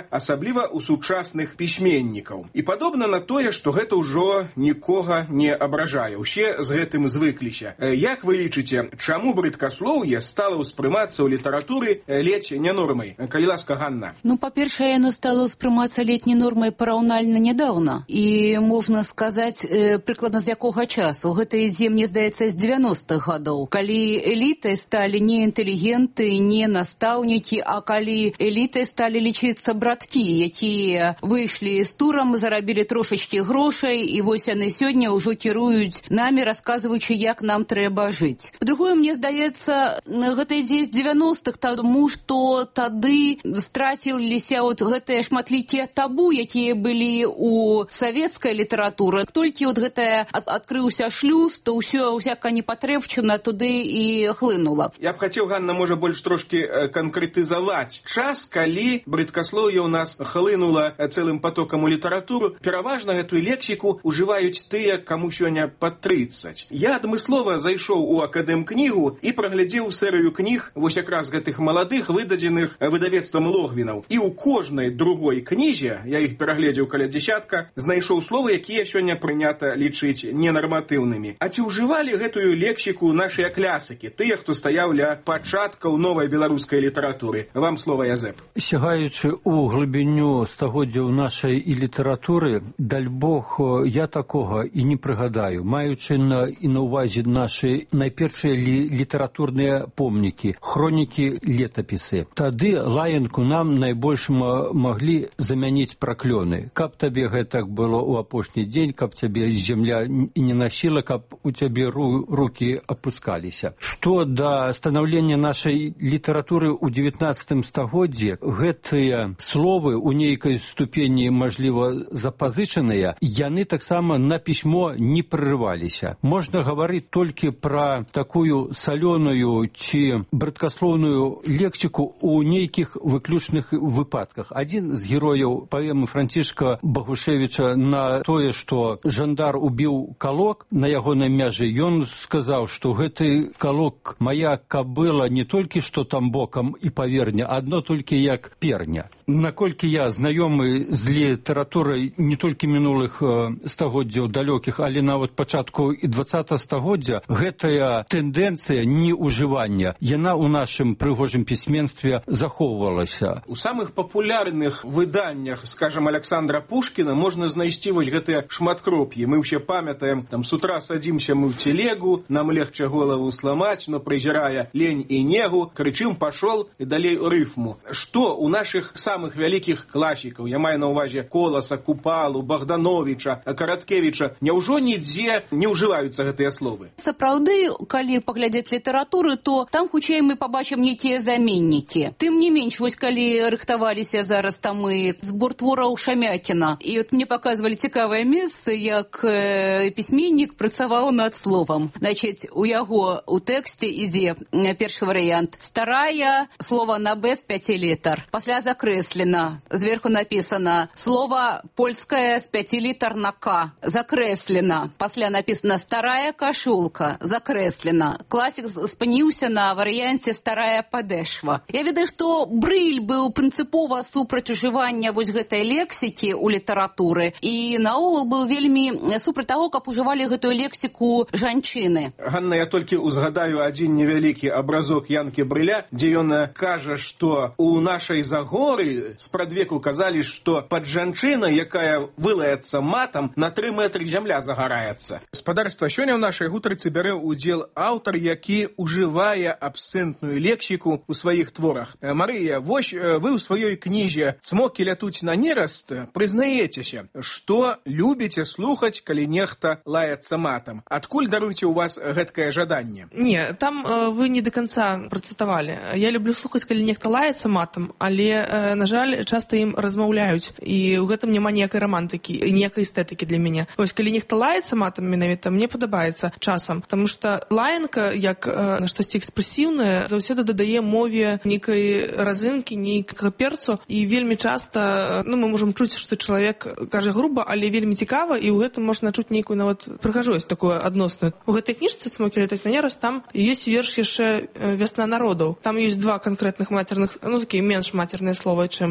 асабліва ў сучасных пісьменнікаў. І падобна на тое, што гэта ўжо нікога не абражае. Усе з гэтым звыкліся. Як вы лічыце, чаму брыдкаслоўе стала ўспрымацца ў літаратуры ледзь не нормай? Калі ласка, Ганна. Ну, па-першае, яно стало ўспрымацца ледзь не нормай параўнальна нядаўна. І можна сказаць, э, прыкладна з якога часу. Гэта ідзе, мне здаецца, з дзевяностых гадоў. Калі элітай сталі не інтэлігенты, не настаўнікі, а калі элітай сталі лічыцца браткі, якія выйшлі з турам, зарабілі трошачкі грошай, і вось яны сёння ўжо кіруюць намі, расказваючы, як нам трэба жыць. Па-другое, мне здаецца, гэта ідзе з дзевяностых, таму што тады страціліся от гэтыя шматлікія табу, якія былі у савецкай літаратуры. Толькі от гэтая адкрыўся шлюз, то ўсё, усяка непатрэбшчына туды і хлынула. Я б хацеў, Ганна, можа, больш трошкі канкрэтызаваць час, калі брыдкаслоўе ў нас хлынула цэлым потокам у літаратуру. Пераважна гэтую лексіку ўжываюць тыя, каму сёння пад трыццаць. Я адмыслова зайшоў у акадэмкнігу і праглядзеў серыю кніг вось якраз гэтых маладых, выдадзеных выдавецтвам Логвінаў. І ў кожнай другой кнізе, я іх перагледзеў каля дзесятка, знайшоў словы, якія сёння прынята лічыць ненарматыўнымі. А ці ўжывалі гэтую лексіку нашыя клясыкі, тыя, хто стаяў ля пачаткаў новай беларускай літаратуры? Вам слова, Язэп. Сягаючы ў глыбіню стагоддзяў нашай і літаратуры, даль Бог, я такога і не прыгадаю, маючы на, і на ўвазе нашы найпершыя лі, літаратурныя помнікі, хронікі, летапісы. Тады лаянку нам найбольш маглі замяніць праклёны. Каб табе гэтак было ў апошні дзень, каб цябе зямля не насіла, каб у цябе ру, рукі апускаліся. Што да станаўлення нашай літаратуры ў дзевятнаццатым стагоддзі, гэтыя словы ў нейкай ступені, мажліва, запазычаныя, яны таксама на пісьмо не прырываліся. Можна гаварыць толькі пра такую салёную ці брыдкаслоўную лексіку ў нейкіх выключных выпадках. Адзін з герояў паэмы Францішка Багушевіча на тое, што жандар убіў калок на ягонай мяжы, ён сказаў, што гэты калок мая кабыла не толькі што там бокам і паверня, адно толькі як перня. Наколькі я знаёмы з літаратурай не толькі мінулых стагоддзяў далёкіх, але нават пачатку і дваццатага стагоддзя, гэтая тэндэнцыя неўжывання, яна ў нашым прыгожым пісьменстве захоўвалася. У самых папулярных выданнях, скажем, Александра Пушкіна можна знайсці вось гэтыя шматкроп'і. Мы ўсе памятаем, там, с утра садимся мы в телегу, нам легче голову сломать, но презирая лень и негу, кричим «пошел» и далей рифму. Что у наших самых великих классиков, я маю на увазе Коласа, Купалу, Богдановича, Караткевича, няўжо нідзе не ўжываюцца гэтыя словы? Сапраўды, калі паглядзець літаратуру, то там хутчэй мы пабачым нейкія заменнікі. Тым не менш, вось калі рыхтаваліся зараз там і збор твораў Шамякіна, і от мне паказвалі цікавае месца, як э, пісьменнік працаваў над словам. Значит, у яго у тэксце ідзе першы варыянт. Старая, слова на Б з пяці літар. Пасля закрэслена. Зверху написано слово польскае з пяці літар на К. Закрэслена. Пасля написано старая кашулка. Закрэслена. Класік спыніўся на варыянце старая падэшва. Я ведаю, што Брыль быў прынцыпова супраць ужывання вось гэтай лексікі ў літаратуры і наогул быў вельмі супраць таго, каб ужывалі гэтую лексіку жанчыны. Ганна, я толькі узгадаю адзін невялікі абразок Янкі Брыля, дзе ён кажа, што у нашай Загоры спрадвеку казалі, што пад жанчына, якая вылаецца матам, на тры метры зямля загараецца. Спадарства, сёння ў нашай гутарцы бярэ ўдзел аўтар, які ўжывае абсцэнтную лексіку ў сваіх творах. Марыя, вось вы ў сваёй кнізе «Цмокі лятуць на нераст» прызнаецеся, што любіце слухаць, калі нехта лаецца матам. Адкуль, даруйце, у вас гэткае жаданне? Не, там э, вы не до конца працытавалі. Я люблю слухаць, калі нехта лаецца матам, але, э, на жаль, часта ім размаўляюць, і ў гэтым няма ніякай романтыкі, ніякай эстэтыкі для мяне. Вось, калі нехта лаецца матам менавіта, мне падабаецца часам, потому что лаянка, як э, штосьці экспрэсіўнае, заўсёды дадае мове нейкай разынкі, нейкага перцу, і вельмі часта, ну, мы можам чуць, што чалавек кажа груба, але вельмі цікава, і ў гэтым можна чуць нейкую нават прыгажосць такую адносную. У гэтай кніжцы «Цмокі лятуць на нераст» там ёсць верш яшчэ «Вясна народаў». Там ёсць два канкрэтных матерных, ну, такія менш матерныя словы, чым сам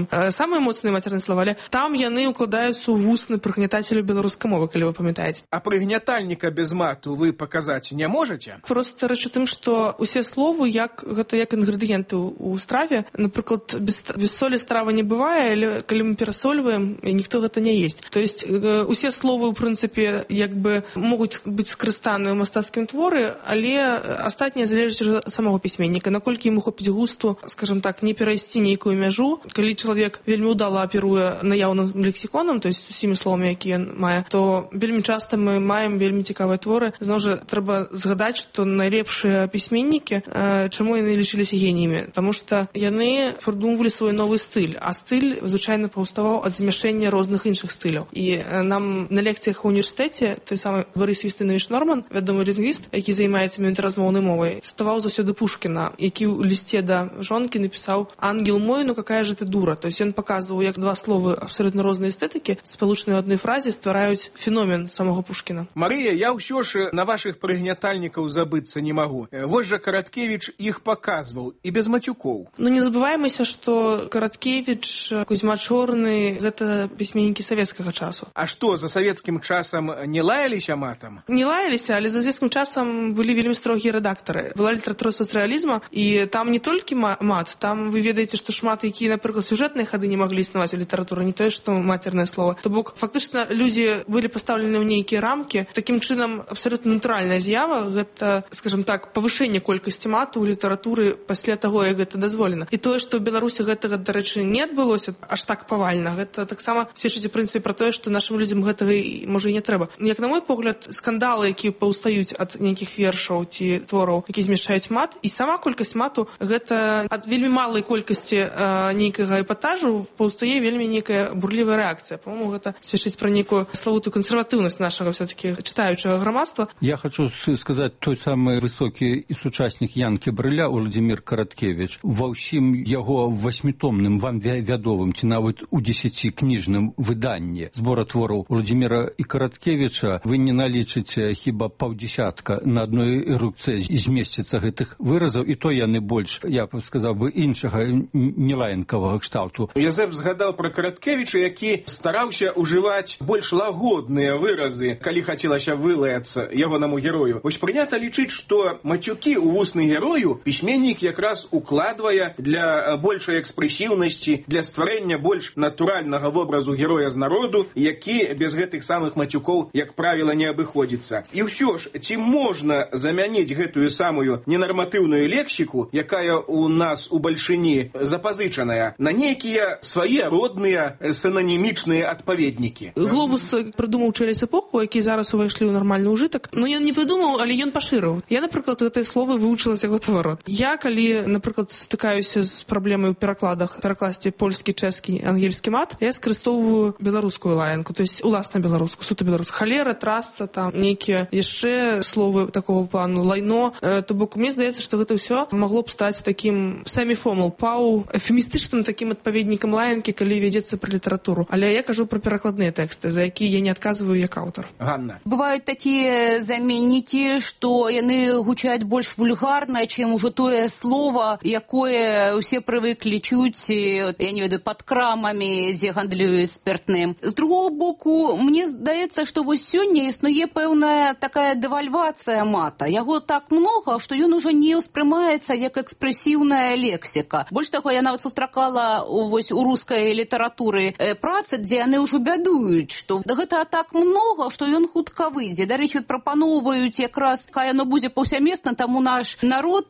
самыя моцныя мацерныя слова, але там яны укладаюцца ў вусны прыгнятателю беларускай мовы, калі вы памятаеце. А прыгнятальніка без мату вы паказаць не можаце? Просто рэч у тым, што усе словы як гэта як інгрэдыенты ў страве. Напрыклад, без, без солі страва не бывае, але калі мы перасольваем, ніхто гэта не есць. То есть усе словы, у прынцыпе, як бы могуць быць скарыстаны ў мастацкім творы, але астатняе залежыць ужо ад самого пісьменніка, наколькі ему хопіць густу, скажем так, не перайсці нейкую мяжу. Калі чалавек вельмі ўдала аперуе наяўным лексіконам, то есть усімі словамі, якія ён мае, то вельмі часта мы маем вельмі цікавыя творы. Зноў жа, трэба згадаць, што найлепшыя пісьменнікі, э, чаму яны лічыліся геніямі? Таму што яны прыдумвалі свой новы стыль, а стыль звычайна паўставаў ад змяшэння розных іншых стыляў. І э, нам на лекцыях у універсітэце той самы Борис Юстинович Норман, вядомы лінгвіст, які займаецца міжнароднай мовай, цытаваў заўсёды Пушкіна, які ў лісце да жонкі напісаў: «Ангел мой, ну какая же ты дура». То есть ён паказваў, як два словы абсолютно розныя эстэтыкі, спалучаныя ў адной фразе, ствараюць феномен самого Пушкіна. Марыя, я ўсё ж на вашых прыгнятальнікаў забыцца не магу. Вось жа Караткевіч іх паказваў, і без матюкоў. Ну не забываемся, што Караткевіч, Кузьма Чорны — гэта пісьменнікі савецкага часу. А што, за савецкім часам не лаяліся матам? Не лаяліся, але за савецкім часам былі вельмі строгія рэдактары. Была літаратура сацрэалізма, і там не толькі мат, там вы ведаеце, што шмат якія, напрыклад, сюжэтныя хады не маглі існаваць у літаратуры, не тое, што мацернае слово. То бок, фактычна, людзі былі пастаўлены ў нейкія рамкі. Такім чынам, абсалютна натуральная з'ява — гэта, скажем так, павышэнне колькасці мату ў літаратуры пасля таго, як гэта дазволена. І тое, што ў Беларусі гэтага, дарэчы, не адбылося аж так павальна, гэта таксама сведчыць у прынцыпе пра тое, што нашым людзям гэтага, можа, і не трэба. Як на мой погляд, скандалы, якія паўстаюць ад нейкіх вершаў ці твораў, які змяшчаюць мат, і сама колькасць мату — гэта ад вельмі малай колькасці э, нейкага эпатажу паўстае вельмі нейкая бурлівая рэакцыя. По-моему, гэта сведчыць пра нейкую славутую кансерватыўнасць нашага все-таки чытаючага грамадства. Я хочу сказаць, той самы высокі і сучаснік Янкі Брыля, Уладзімір Караткевіч, ва ўсім яго васьмітомным, вам вядовым, ці нават у дзесяці кніжным выданні збора твораў Уладзіміра і Караткевіча вы не налічыце хіба паўдзесятка на адной руцэ змесціцца гэтых выразаў, і то яны больш, я б сказаў бы, іншага нелаянкавага кшталту. Язэп згадаў пра Караткевіча, які стараўся ўжываць больш лагодныя выразы, калі хацелася вылаяцца ягонаму герою. Вось прынята лічыць, што мацюкі ў вусны герою пісьменнік якраз укладвае для большай экспрэсіўнасці, для стварэння больш натуральнага вобразу героя з народу, які без гэтых самых мацюкоў, як правіла, не абыходзіцца. І ўсё ж, ці можна замяніць гэтую самую ненарматыўную лексіку, якая у нас у бальшыні запазычаная, на нейкія свае родныя синонімічныя адпаведнікі? Глобус прыдумаў через эпоху, які зараз увайшлі ў нармальны ўжытак. Ну ён не прыдумаў, але ён пашырыў. Я, напрыклад, гэтыя словы вывучыла з яго творот. Я, калі, напрыклад, стыкаюся з праблемай у перакладах, перакласці польскі, чэшскі, ангельскі мат, я скарыстоўваю беларускую лаянку, то есть уласна беларускую, суто беларускую. Халера, трасца, там нейкія яшчэ словы такого плану, лайно. То бок мне здаецца, што гэта ўсё магло б стаць такім семіфомал пау, эфемістычным такім адпаведнікам лаянкі, калі вядзецца пра літаратуру. Але я кажу пра перакладныя тэксты, за якія я не адказваю як аўтар. Ганна. Бываюць такія заменнікі, што яны гучаць больш вульгарна, чым ужо тое слово, якое ўсе прывыклі чуць, я не ведаю, пад крамамі, дзе гандлююць спиртным. З другого боку, мне здаецца, што вось сёння існуе пэўная такая дэвальвацыя мата. Яго так многа, што ён ужо не ўспрымаецца як экспрэсіўная лексіка. Больш таго, я нават сустракала вось у рускай літаратуры працы, дзе яны ўжо бядуюць, што гэта так многа, што ён хутка выйдзе. Дарэчы, прапаноўваюць якраз, хай яно будзе паўсямесна, таму наш народ,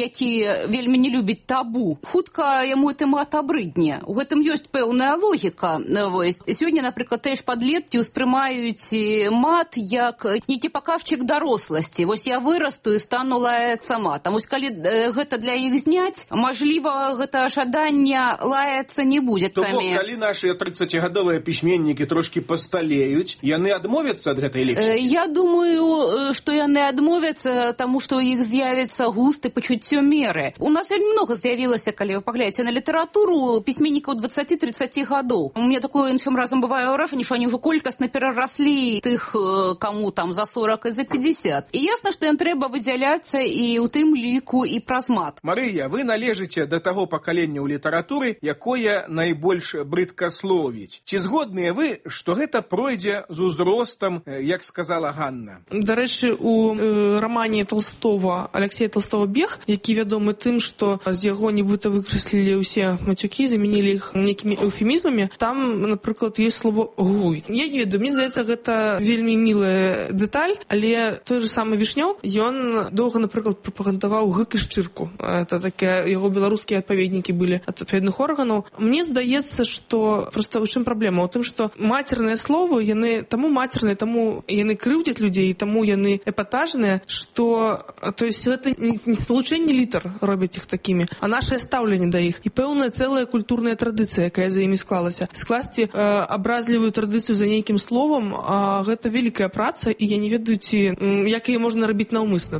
які вельмі не любіць табу, хутка яму гэты мат абрыдне. У гэтым ёсць пэўная логіка. Вось. Сёння, напрыклад, тыя ж падлеткі ўспрымаюць мат як нейкі паказчык даросласці. Вось я вырасту і стану лаяцца матам. Вось калі гэта для іх зняць, мажліва, гэта жаданне лаяцца не будзе. То бок, калі нашы трыццацігадовыя пісьменнікі трошкі пасталеюць, яны адмовяцца ад гэтай лексікі? Я думаю, што яны адмовяцца, таму што ў іх з'явіцца густ і пачуццё меры. У нас вельмі многа з'явілася, калі вы паглядзіце на літаратуру, пісьменнікаў дваццаці-трыццаці гадоў. У мяне такое іншым разам бывае ўражанне, што они ўжо колькасна перараслі тых, каму там за сорок і за пятьдесят. І ясна, што ім трэба выдзяляцца і ў тым ліку і праз мат. Марыя, вы належыце да таго пакалення ў літаратуры, якое можна найбольш брыдкасловіць. Ці згодныя вы, што гэта пройдзе з узростам, як сказала Ганна? Дарэчы, у э, рамане Толстого, Алексея Толстого «Бег», які вядомы тым, што з яго нібыта выкрэслілі ўсе мацюкі, замянілі іх нейкімі эўфемізмамі, там, напрыклад, ёсць слово «гуй». Я не ведаю, мне здаецца, гэта вельмі мілая дэталь, але той же самы Вішнёў, ён доўга, напрыклад, прапагандаваў гык і шчырку. Это такія яго беларускія адпаведнікі былі ад адпаведных органаў. Мне здаецца, што проста ў чым праблема? У тым, што мацерныя словы, яны таму мацерныя, таму яны крыўдзяць людзей, таму яны эпатажныя, што то есть гэта не спалучэнне літар робяць іх такімі, а нашае стаўленне да іх. І пэўная цэлая культурная традыцыя, якая за імі склалася. Скласці э, абразлівую традыцыю за нейкім словам, а гэта вялікая праца, і я не ведаю, ці, як яе можна рабіць наўмысна.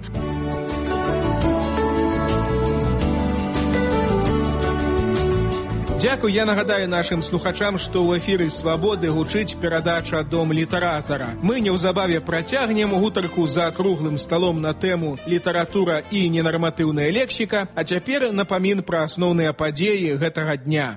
Дзякуй, я нагадаю нашым слухачам, што ў эфіры «Свабоды» гучыць перадача «Дом літаратара». Мы неўзабаве працягнем гутарку за круглым сталом на тэму «Літаратура і ненарматыўная лексіка», а цяпер напамін пра асноўныя падзеі гэтага дня.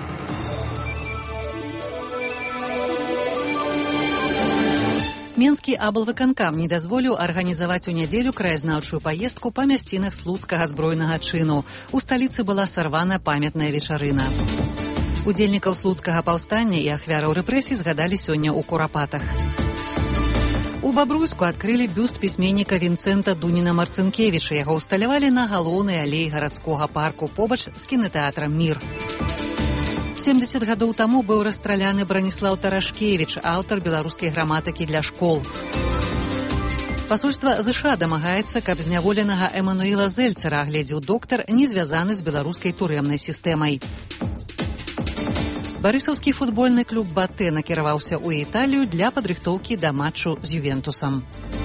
Менскі аблвыканкам не дазволіў арганізаваць у нядзелю краязнаўчую паездку па мясцінах слуцкага збройнага чыну. У сталіцы была сарвана памятная вечарына. Удзельнікаў слуцкага паўстання і ахвяраў рэпрэсій згадалі сёння ў Курапатах. У Бабруйску адкрылі бюст пісьменніка Вінцэнта Дуніна-Марцынкевіча. Яго ўсталявалі на галоўнай алеі гарадскога парку побач з кінатэатрам «Мір». семдзесят гадоў таму быў расстраляны Браніслаў Тарашкевіч, аўтар беларускай граматыкі для школ. Пасольства ЗША дамагаецца, каб зняволенага Эмануіла Зельцера агледзеў доктар, не звязаны з беларускай турэмнай сістэмай. Барысаўскі футбольны клуб «Батэ» накіраваўся ў Італію для падрыхтоўкі да матчу з Ювентусам.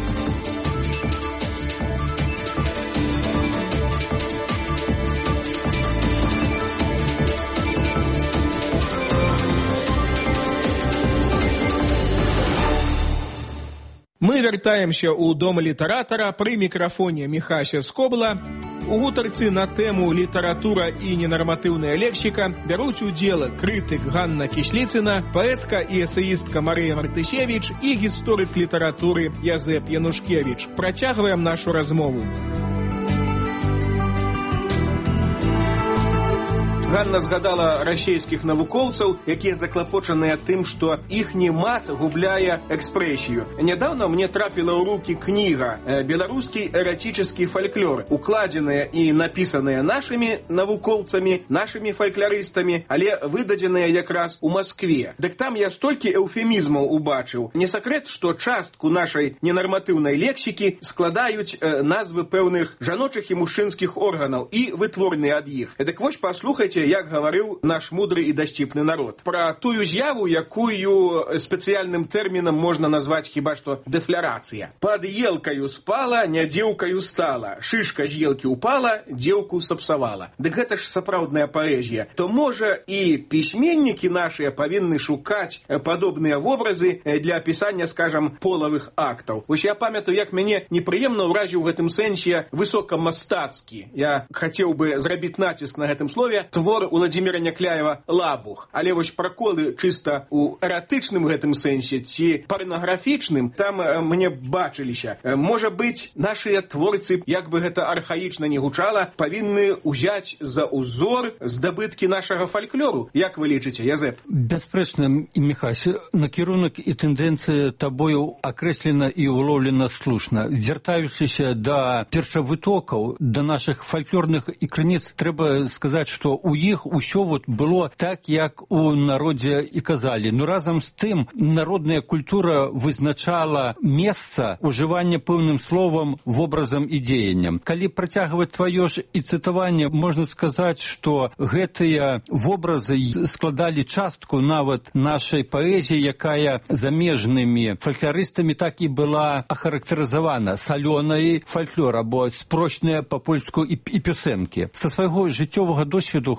Мы вяртаемся ў дом літаратара, пры мікрафоне Міхася Скобла. У гутарцы на тэму «Літаратура і ненарматыўная лексіка» бяруць удзел крытык Ганна Кісліцына, паэтка і эсеістка Марыя Мартысевіч і гісторык літаратуры Язэп Янушкевіч. Працягваем нашу размову. Ганна згадала расійскіх навукоўцаў, якія заклапочаныя тым, што іхні мат губляе экспрэсію. Нядаўна мне трапіла ў рукі кніга «Беларускі эратический фальклор», укладзеная і напісаная нашымі навукоўцамі, нашымі фальклорыстамі, але выдадзеная якраз у Маскве. Дык там я столькі эўфемізмаў убачыў. Не сакрэт, што частку нашай ненарматыўнай лексікі складаюць э, назвы пэўных жаночых і мужчынскіх органаў і вытворныя ад іх. Дык вось паслухайце, як гаварыў наш мудры і дасціпны народ. Пра тую з'яву, якую спецыяльным тэрмінам можна назваць хіба што дэфлярацыя. Пад елкаю спала, не дзеўкаю стала. Шышка з елкі упала, дзеўку сапсавала. Дык гэта ж сапраўдная паэзія. То, можа, і пісьменнікі нашыя павінны шукаць падобныя вобразы для апісання, скажам, полавых актаў. Вось я памятаю, як мяне непрыемна ўразіў у гэтым сэнсе высокамастацкі. Я хацеў бы зрабіць націск на гэтым слове твор Уладзіміра Някляева «Лабух». Але вось праколы чыста ў эратычным гэтым сэнсе ці парнаграфічным там мне бачыліся. Можа быць, нашыя творцы, як бы гэта архаічна не гучала, павінны ўзяць за ўзор здабыткі нашага фальклору. Як вы лічыце, Язэп? Бясспрэчна, Міхась, накірунак і тэндэнцыя табою акрэслена і улоўлена слушна. Вяртаючыся да першавытокаў, да нашых фальклорных і крыніц, трэба сказаць, што у іх усё вот было так, як у народзе і казалі. Но разам з тым народная культура вызначала месца ужывання пэўным словам, вобразам і дзеянням. Калі працягваць тваё ж і цытаванне, можна сказаць, што гэтыя вобразы складалі частку нават нашай паэзіі, якая замежнымі фальклорыстамі так і была ахарактарызавана салёнай фальклор або спрочная па-польску і, і пісэнкі. Са свайго жыццёвага досведу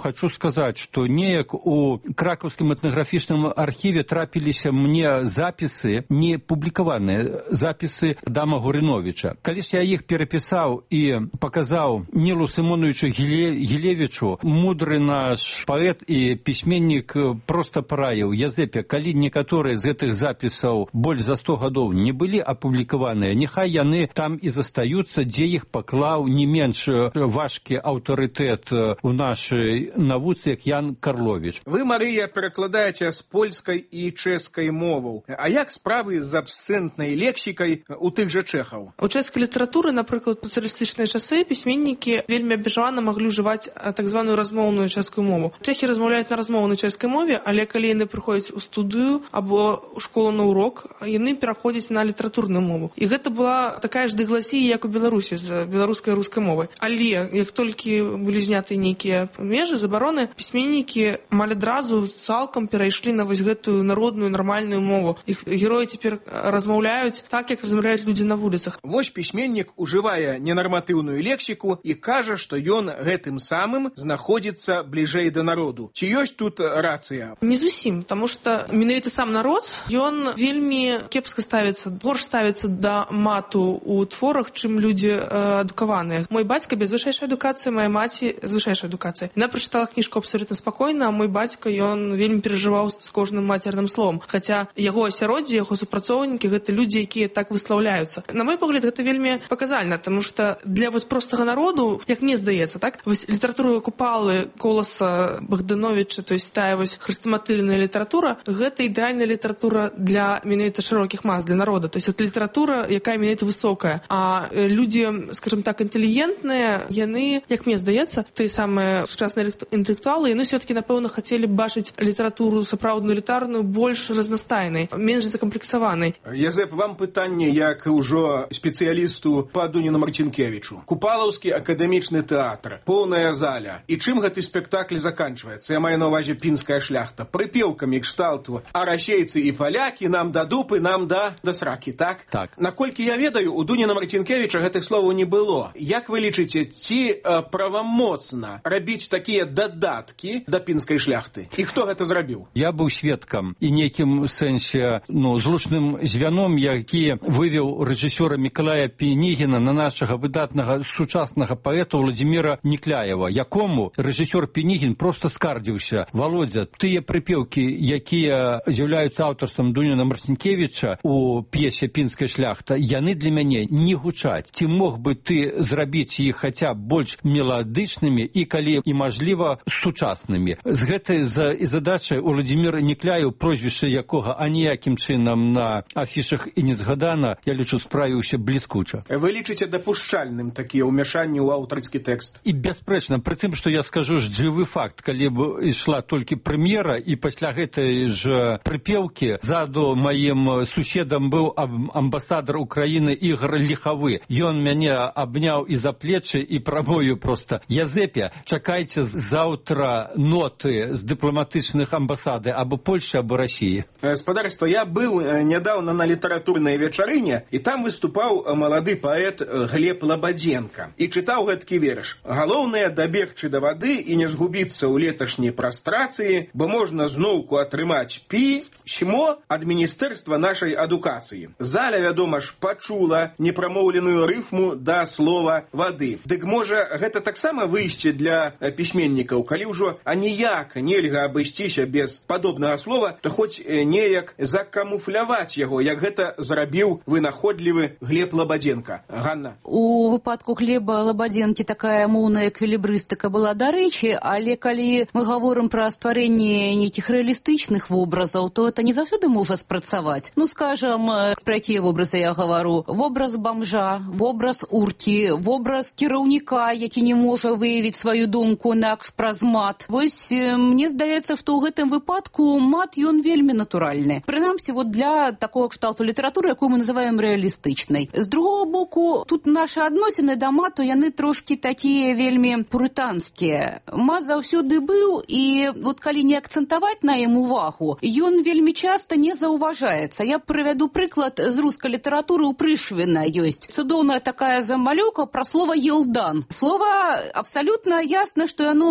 хочу сказаць, што неяк у кракаўскім этнаграфічным архіве трапіліся мне запісы, не публікаваныя запісы Адама Гурыновіча. Калі ж я іх перапісаў і паказаў Нілу Сымоновичу Гілевічу, мудры наш паэт і пісьменнік проста параіў: Язэпе, калі некаторыя з гэтых запісаў больш за сто гадоў не былі апублікаваныя, няхай яны там і застаюцца, дзе іх паклаў не менш важкі аўтарытэт у нашай навуцы, як Ян Карлович. Вы, Марыя, перакладаеце з польскай і чэшскай моваў. А як справы з абсцэнтнай лексікай у тых жа чэхаў? У чэшскай літаратуры, напрыклад, у сацыялістычныя часы пісьменнікі вельмі абмежавана маглі ўжываць так званую размоўную чэшскую мову. Чэхі размаўляюць на размоўнай чэшскай мове, але калі яны прыходзяць у студыю або ў школу на урок, яны пераходзяць на літаратурную мову. І гэта была такая ж дыгласія, як у Беларусі з беларускай і рускай мовай. Але як толькі былі зняты нейкія межы, забароны, пісьменнікі амаль адразу цалкам перайшлі на вось гэтую народную нармальную мову. Іх героі цяпер размаўляюць так, як размаўляюць людзі на вуліцах. Вось пісьменнік ужывае ненарматыўную лексіку і кажа, што ён гэтым самым знаходзіцца бліжэй да народу. Ці ёсць тут рацыя? Не зусім, таму што менавіта сам народ, ён вельмі кепска ставіцца, горш ставіцца да мату ў творах, чым людзі э, адукаваныя. Мой бацька без вышэйшай адукацыі, моя маці з вышэйшай адукацыяй. Яна прачытала кніжку абсолютна спакойна, а мой бацька, ён вельмі перажываў з кожным мацерным словом. Хаця яго асяроддзе, яго супрацоўнікі — гэта людзі, якія так выслаўляюцца. На мой погляд, гэта вельмі паказальна, таму што для вось простага народу, як мне здаецца, так, вось літаратура Купалы, Коласа, Богдановича, то есть тая вось хрестаматыльная літаратура, гэта ідэальная літаратура для менавіта шырокіх мас, для народа. То есть это літаратура, якая менавіта высокая. А людзі, скажем так, інтэлігентныя, яны, як мне здаецца, тыя самыя сучасныя інтэлектуалы, яны все-таки, напэўна, хацелі б бачыць літаратуру сапраўдную літарную больш разнастайнай, менш закамплексаванай. Язэп, вам пытанне як ўжо спецыялісту па Дуніну Марцінкевічу. Купалаўскі акадэмічны тэатр, поўная заля. І чым гэты спектакль заканчваецца? Я маю на ўвазе пінская шляхта. Прыпеўкамі кшталту: а расейцы і палякі нам да дупы, нам да да сракі, так? Так. Наколькі я ведаю, у Дуніна Марцінкевіча гэтых словаў не было. Як вы лічыце, ці э, правамоцна рабіць такія дадаткі да пінскай шляхты? І хто гэта зрабіў? Я быў сведкам і нейкім сэнсе, ну, злучным звяном, які вывеў рэжысёра Мікалая Пінігіна на нашага выдатнага сучаснага паэта Владзіміра Нікляева, якому рэжысёр Пінігін проста скардзіўся: Володя, тыя прыпеўкі, якія з'яўляюцца аўтарствам Дуніна Марцінкевіча у п'есе «Пінская шляхта», яны для мяне не гучаць. Ці мог бы ты зрабіць іх хаця больш меладычнымі і, калі і мажліва, сучаснымі? З гэтай задачай Владзімір Нікляеў, прозвішча якога аніякім чынам на афішах і не згадана, я лічу, справіўся бліскуча. Вы лічыце дапушчальным такія ўмяшанні ў аўтарскі тэкст? І бясспрэчна, пры тым, што я скажу ж жывы факт, калі б ішла толькі прэм'ера, і пасля гэтай ж прыпеўкі ззаду маім суседам быў амбасадар Украіны Ігор Ліхавы. Ён мяне абняў і за плечы і прамовіў проста: Язэпе, чакайце заўтра ноты з дыпламатычных амбасады або Польшчы, або Расіі. Спадарства, я быў нядаўна на літаратурнай вечарыне, і там выступаў малады паэт Глеб Лабадзенка і чытаў гэткі верш: галоўнае дабегчы да вады і не згубіцца ў леташняй прастрацыі, бо можна зноўку атрымаць пісьмо ад міністэрства нашай адукацыі. Заля, вядома ж, пачула непрамоўленую рыфму да слова вады. Дык можа гэта таксама выйсце для пісьменнікаў, калі ўжо аніяк нельга абысціся без падобнага слова, то хоць неяк закамуфляваць яго, як гэта зрабіў вынаходлівы Глеб Лабадзенка. Ганна. У выпадку Глеба Лабадзенкі такая моўная эквілібрыстыка была дарэчы, але калі мы гаворым пра стварэнне нейкіх рэалістычных вобразаў, то это не заўсёды можа спрацаваць. Ну, скажам, пра якія вобразы я гавару? Вобраз бамжа, вобраз уркі, вобраз кіраўніка, які не можа выявіць сваю думку інакш праз мат. Вось мне здаецца, што ў гэтым выпадку мат ён вельмі натуральны. Прынамсі, вот для такого кшталту літаратуры, якую мы называем рэалістычнай. З другого боку, тут нашы адносіны да мату, яны трошкі такія вельмі пурытанскія. Мат заўсёды быў, і вот калі не акцэнтаваць на ім увагу, ён вельмі часта не заўважаецца. Я прывяду прыклад з рускай літаратуры. У Прышвіна ёсць цудоўная такая замалёўка пра слова «елдан». Слова абсалютна ясна, што яно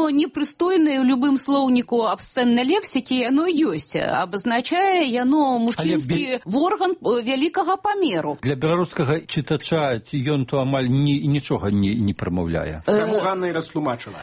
яно непрыстойнае ў любым слоўніку абсцэннай лексікі, яно ёсць. Абазначае яно мужчынскі бе... орган вялікага памеру. Для беларускага чытача ён то амаль ні, нічога не, не прамаўляе. Таму Ганна і растлумачыла.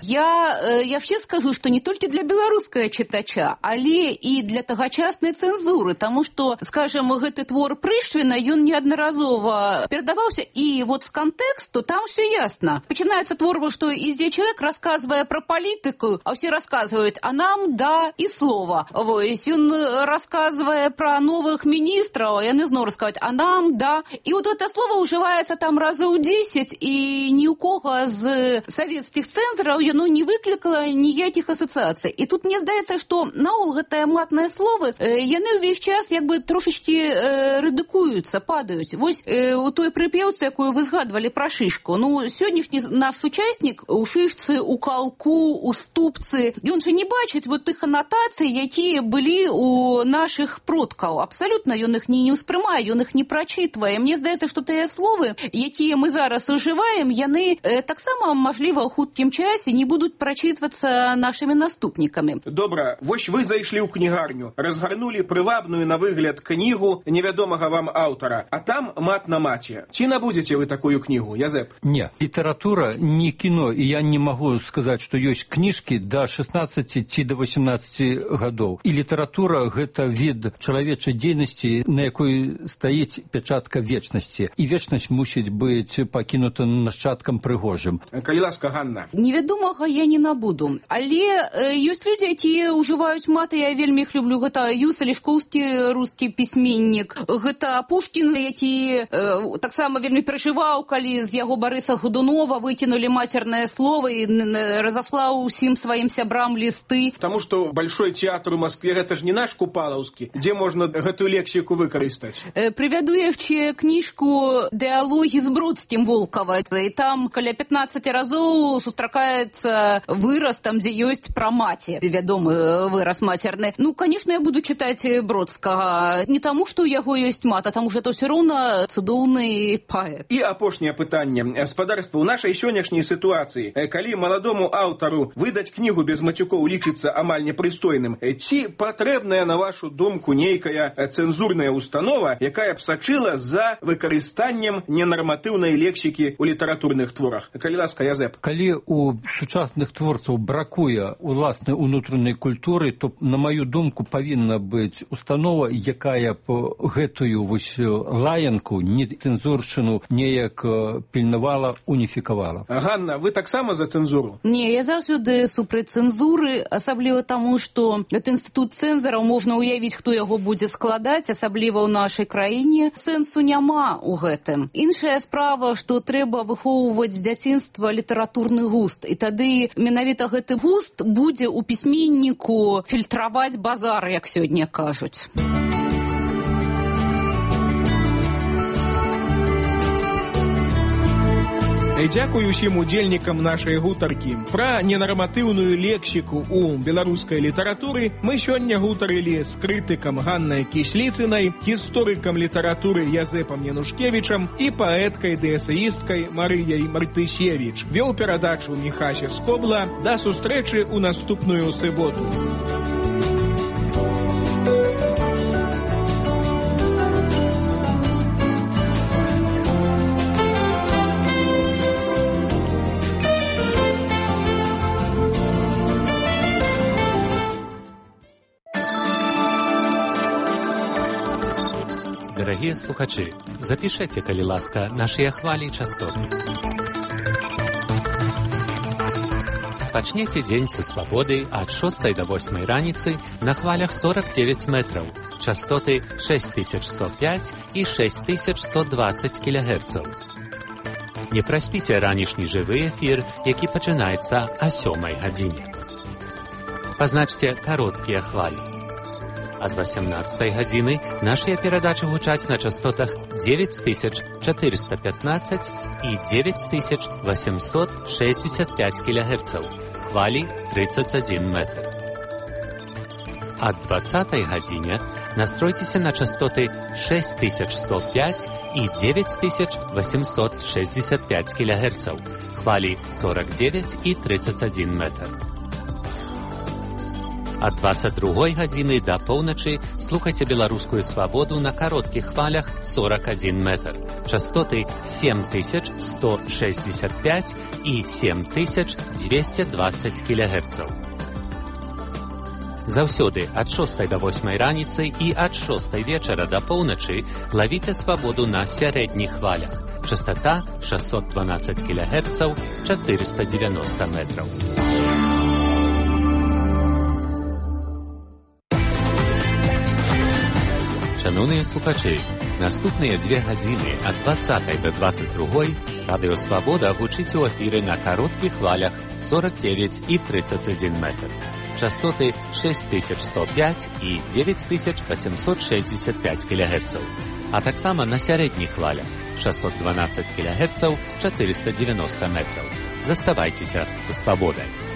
Я яшчэ скажу, што не толькі для беларускага чытача, але і для тагачаснай цэнзуры, таму што, скажем, гэты твор Прышвіна, ён неаднаразова перадаваўся, і вот з кантэксту там все ясно. Пачынаецца твор, што ідзе чалавек, расказвае пра палітыку, а ўсе расказваюць, а нам да і слова. Вось, ён расказвае пра новых міністраў, яны зноў расказваюць, а нам да. І вот это слово ўжываецца там разоў дзесяць, і ні ў кого з савецкіх цэнзараў яно не выклікала ніякіх асацыяцый. І тут мне здаецца, што наогул гэтае матнае словы, яны ўвесь час як бы трошечкі э, рэдыкуюцца, падаюць. Вось э, у той прыпеўцы, якую вы згадвалі пра шышку. Ну, сённяшні наш сучаснік у шышцы, у калку, у ступцы, ён жа не бачыць вот тых анатацый, якія былі у нашых продкаў. Абсалютна ён іх не, не ўспрымае, ён іх не прачытвае. Мне здаецца, што тыя словы, якія мы зараз ужываем, яны э, таксама, мажліва, ў хуткім часе не будуць прачытвацца нашымі наступнікамі. Добра, вось вы зайшлі ў кнігарню, разгарнулі прывабную на выгляд кнігу невядомага вам аўтара, а там мат на маце. Ці набудзеце вы такую кнігу, Язэп? Не, літаратура не кіно, і я не магу сказаць, што ёсць кніжкі да шаснаццаці ці да васемнаццаці гадоў. І літаратура – гэта від чалавечай дзейнасці, на якой стаіць пячатка вечнасці. І вечнасць мусіць быць пакінута нашчадкам прыгожым. Калі ласка, Ганна. Невядомага я не набуду. Але э, ёсць людзі, якія ўжываюць маты, я вельмі іх люблю. Гэта Юс Алешкоўскі, рускі пісьменнік. Гэта Пушкін, які э, таксама вельмі перажываў, калі з яго Барыса Годунова выкінулі мацернае слово і разаслаў усім сваім сябрам лісты. Таму што Большой театр у Москве гэта ж не наш Купалаўскі, дзе можна гэтую лексіку выкарыстаць. Э, прывяду яшчэ кніжку «Дыалогі з Бродскім» Волкава. І там каля пятнаццаць разоў сустракаецца выраз там, дзе ёсць пра маці. Вядомы выраз мацерны. Ну, конечно, я буду чытаць Бродскага. Не таму, што ў яго ёсць мат, а таму, што то ўсё роўна цудоўны паэт. І апошняе пытанне. Спадарства, у нашай сённяшняй сітуацыі, калі маладому аўтару выдаць кнігу без мацюкоў лічыцца амаль непрыстойным, ці патрэбная, на вашу думку, нейкая цэнзурная установа, якая б сачыла за выкарыстаннем ненарматыўнай лексікі ў літаратурных творах? Калі ласка, Язэп. Калі у сучасных творцаў бракуе уласнай унутранай культуры, то, на маю думку, павінна быць установа, якая б гэтую вось лаянку, нецэнзуршчыну неяк пільнавала, уніфікавала. Ганна, вы таксама за цэнзуру? Не, я заўсёды супраць цэнзуры, асабліва таму, што гэты інстытут цэнзараў можна ўявіць, хто яго будзе складаць, асабліва ў нашай краіне. Сэнсу няма ў гэтым. Іншая справа, што трэба выхоўваць з дзяцінства літаратурны густ, і тады менавіта гэты густ будзе ў пісьменніку фільтраваць базар, як сёння кажуць. Дзякуй усім удзельнікам нашай гутаркі. Пра ненарматыўную лексіку ў беларускай літаратуры мы сёння гутарылі з крытыкам Ганнай Кісліцынай, гісторыкам літаратуры Язэпам Янушкевічам і паэткай ды эсеісткай Марыяй Мартысевіч. Вёў перадачу Міхася Скобла. Да сустрэчы ў наступную суботу. Дарагія слухачы, запішэце, калі ласка, нашыя хвалі і частоты. Пачнеце дзень са свабоды ад шостай да восьмай раніцы на хвалях сорок девять метраў, частоты шесть тысяч сто пять і шесть тысяч сто двадцать кілогерцаў. Не праспіце ранішні жывы эфір, які пачынаецца о сёмай гадзіне. Пазначце кароткія хвалі. Ад восемнадцатай гадзіны нашыя перадачы гучаць на частотах девять тысяч четыреста пятнадцать і девять тысяч восемьсот шестьдесят пять кілогерцаў, хвалі тридцать один метр. Ад двадцатай гадзіне настройцеся на частоты шесть тысяч сто пять і девять тысяч восемьсот шестьдесят пять кілогерцаў, хвалі сорок девять і тридцать один метр. Ад дваццаць другой гадзіны да поўначы слухайце беларускую свабоду на кароткіх хвалях сорок адзін метр. Частоты семь тысяч сто шестьдесят пять і семь тысяч двести двадцать кілогерцаў. Заўсёды ад шостай да восьмай раніцы і ад шостай вечара да поўначы лавіце свабоду на сярэдніх хвалях. Частота шестьсот двенадцать кілогерцаў, четыреста девяносто метров. Шановныя слухачы, наступныя дзве гадзіны ад дваццатай да дваццаць другой радыё Свабода гучыць у эфіры на кароткіх хвалях сорок девять і тридцать один метр. Частоты шесть тысяч сто пять і девять тысяч восемьсот шестьдесят пять кілогерцаў, а таксама на сярэдніх хвалях шестьсот двенадцать кілогерцаў, четыреста девяносто метров. Заставайцеся са Свабодай.